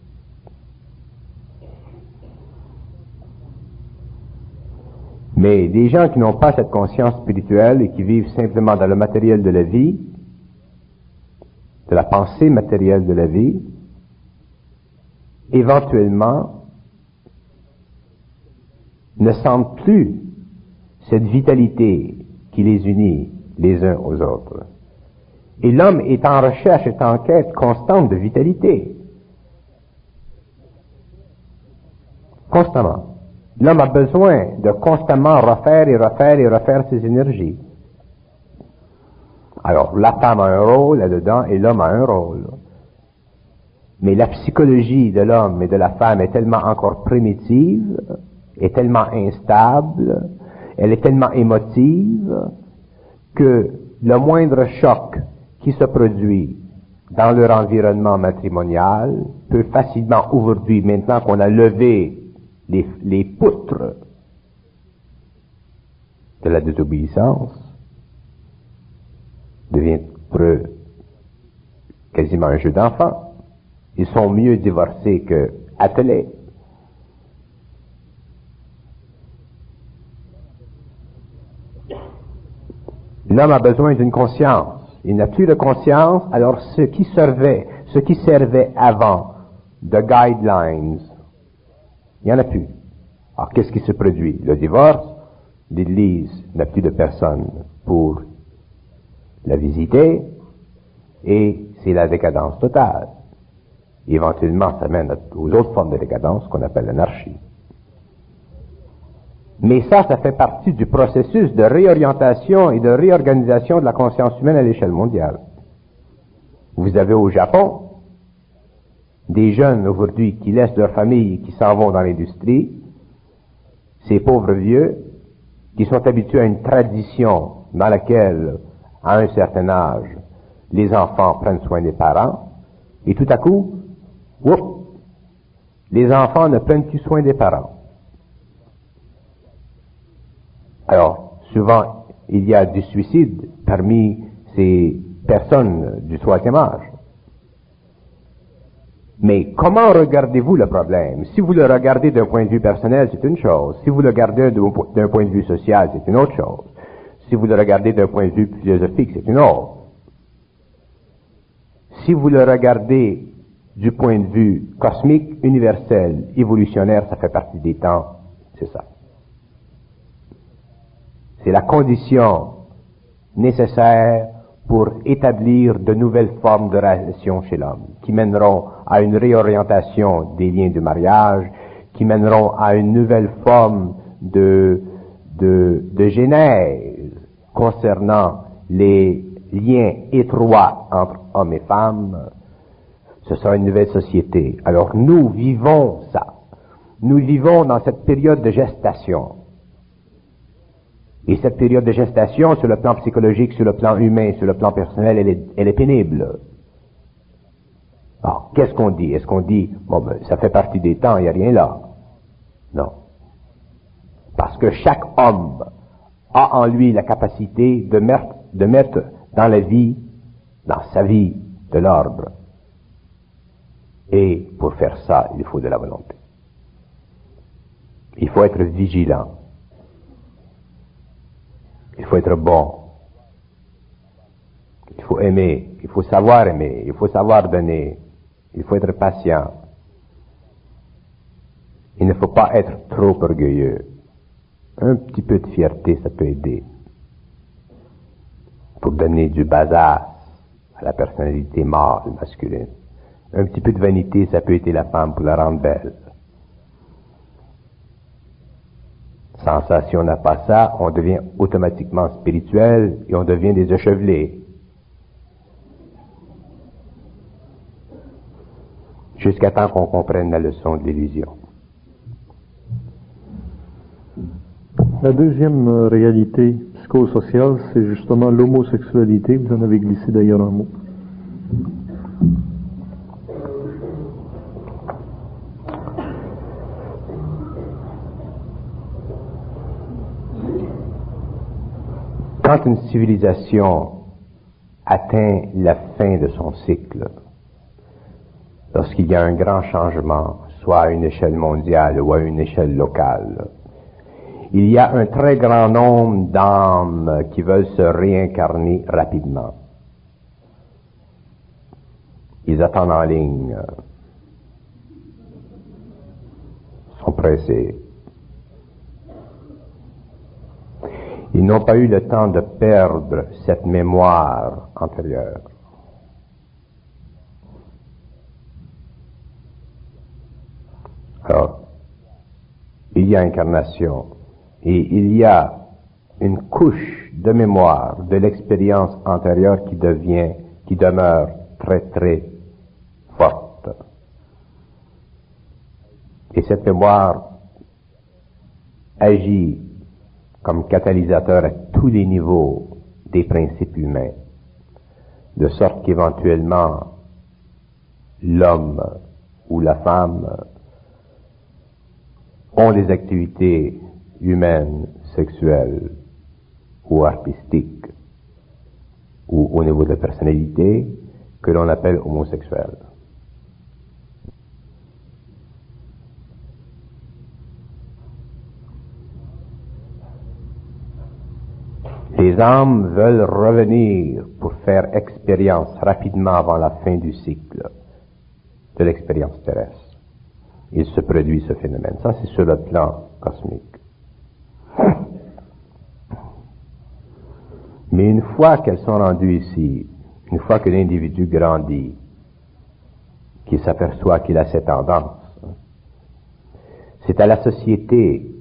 Mais des gens qui n'ont pas cette conscience spirituelle et qui vivent simplement dans le matériel de la vie, de la pensée matérielle de la vie, éventuellement ne sentent plus cette vitalité qui les unit les uns aux autres. Et l'homme est en recherche, est en quête constante de vitalité. Constamment. L'homme a besoin de constamment refaire et refaire et refaire ses énergies. Alors, la femme a un rôle là-dedans et l'homme a un rôle. Mais la psychologie de l'homme et de la femme est tellement encore primitive, est tellement instable, elle est tellement émotive, que le moindre choc qui se produit dans leur environnement matrimonial peut facilement, aujourd'hui, maintenant qu'on a levé les, les poutres de la désobéissance, devient pour eux quasiment un jeu d'enfant. Ils sont mieux divorcés que attelés. L'homme a besoin d'une conscience. Il n'a plus de conscience, alors ce qui servait, ce qui servait avant de guidelines, il n'y en a plus. Alors qu'est-ce qui se produit? Le divorce, l'Église n'a plus de personne pour la visiter, et c'est la décadence totale. Éventuellement, ça mène aux autres formes de décadence qu'on appelle l'anarchie. Mais ça, ça fait partie du processus de réorientation et de réorganisation de la conscience humaine à l'échelle mondiale. Vous avez au Japon des jeunes aujourd'hui qui laissent leur famille et qui s'en vont dans l'industrie, ces pauvres vieux qui sont habitués à une tradition dans laquelle, à un certain âge, les enfants prennent soin des parents, et tout à coup, whoop, les enfants ne prennent plus soin des parents. Alors, souvent, il y a du suicide parmi ces personnes du troisième âge. Mais comment regardez-vous le problème? Si vous le regardez d'un point de vue personnel, c'est une chose. Si vous le regardez d'un point de vue social, c'est une autre chose. Si vous le regardez d'un point de vue philosophique, c'est une autre. Si vous le regardez du point de vue cosmique, universel, évolutionnaire, ça fait partie des temps, c'est ça. C'est la condition nécessaire pour établir de nouvelles formes de relations chez l'homme, qui mèneront à une réorientation des liens du mariage, qui mèneront à une nouvelle forme de, de, de genèse concernant les liens étroits entre hommes et femmes. Ce sera une nouvelle société. Alors nous vivons ça. Nous vivons dans cette période de gestation. Et cette période de gestation, sur le plan psychologique, sur le plan humain, sur le plan personnel, elle est, elle est pénible. Alors, qu'est-ce qu'on dit? Est-ce qu'on dit, bon, ben, ça fait partie des temps, il n'y a rien là? Non. Parce que chaque homme a en lui la capacité de mettre, de mettre dans la vie, dans sa vie, de l'ordre. Et pour faire ça, il faut de la volonté. Il faut être vigilant. Il faut être bon. Il faut aimer. Il faut savoir aimer. Il faut savoir donner. Il faut être patient. Il ne faut pas être trop orgueilleux. Un petit peu de fierté, ça peut aider. Pour donner du basace à la personnalité mâle, masculine. Un petit peu de vanité, ça peut aider la femme pour la rendre belle. Sans ça, si on n'a pas ça, on devient automatiquement spirituel et on devient des échevelés. Jusqu'à temps qu'on comprenne la leçon de l'illusion. La deuxième euh, réalité psychosociale, c'est justement l'homosexualité. Vous en avez glissé d'ailleurs un mot. Quand une civilisation atteint la fin de son cycle, lorsqu'il y a un grand changement, soit à une échelle mondiale ou à une échelle locale, il y a un très grand nombre d'âmes qui veulent se réincarner rapidement. Ils attendent en ligne, sont pressés. Ils n'ont pas eu le temps de perdre cette mémoire antérieure. Alors, il y a incarnation et il y a une couche de mémoire de l'expérience antérieure qui devient, qui demeure très très forte. Et cette mémoire agit comme catalyseur à tous les niveaux des principes humains, de sorte qu'éventuellement l'homme ou la femme ont des activités humaines, sexuelles ou artistiques ou au niveau de la personnalité que l'on appelle homosexuelles. Les âmes veulent revenir pour faire expérience rapidement avant la fin du cycle de l'expérience terrestre. Il se produit ce phénomène. Ça, c'est sur le plan cosmique. Mais une fois qu'elles sont rendues ici, une fois que l'individu grandit, qu'il s'aperçoit qu'il a cette tendance, c'est à la société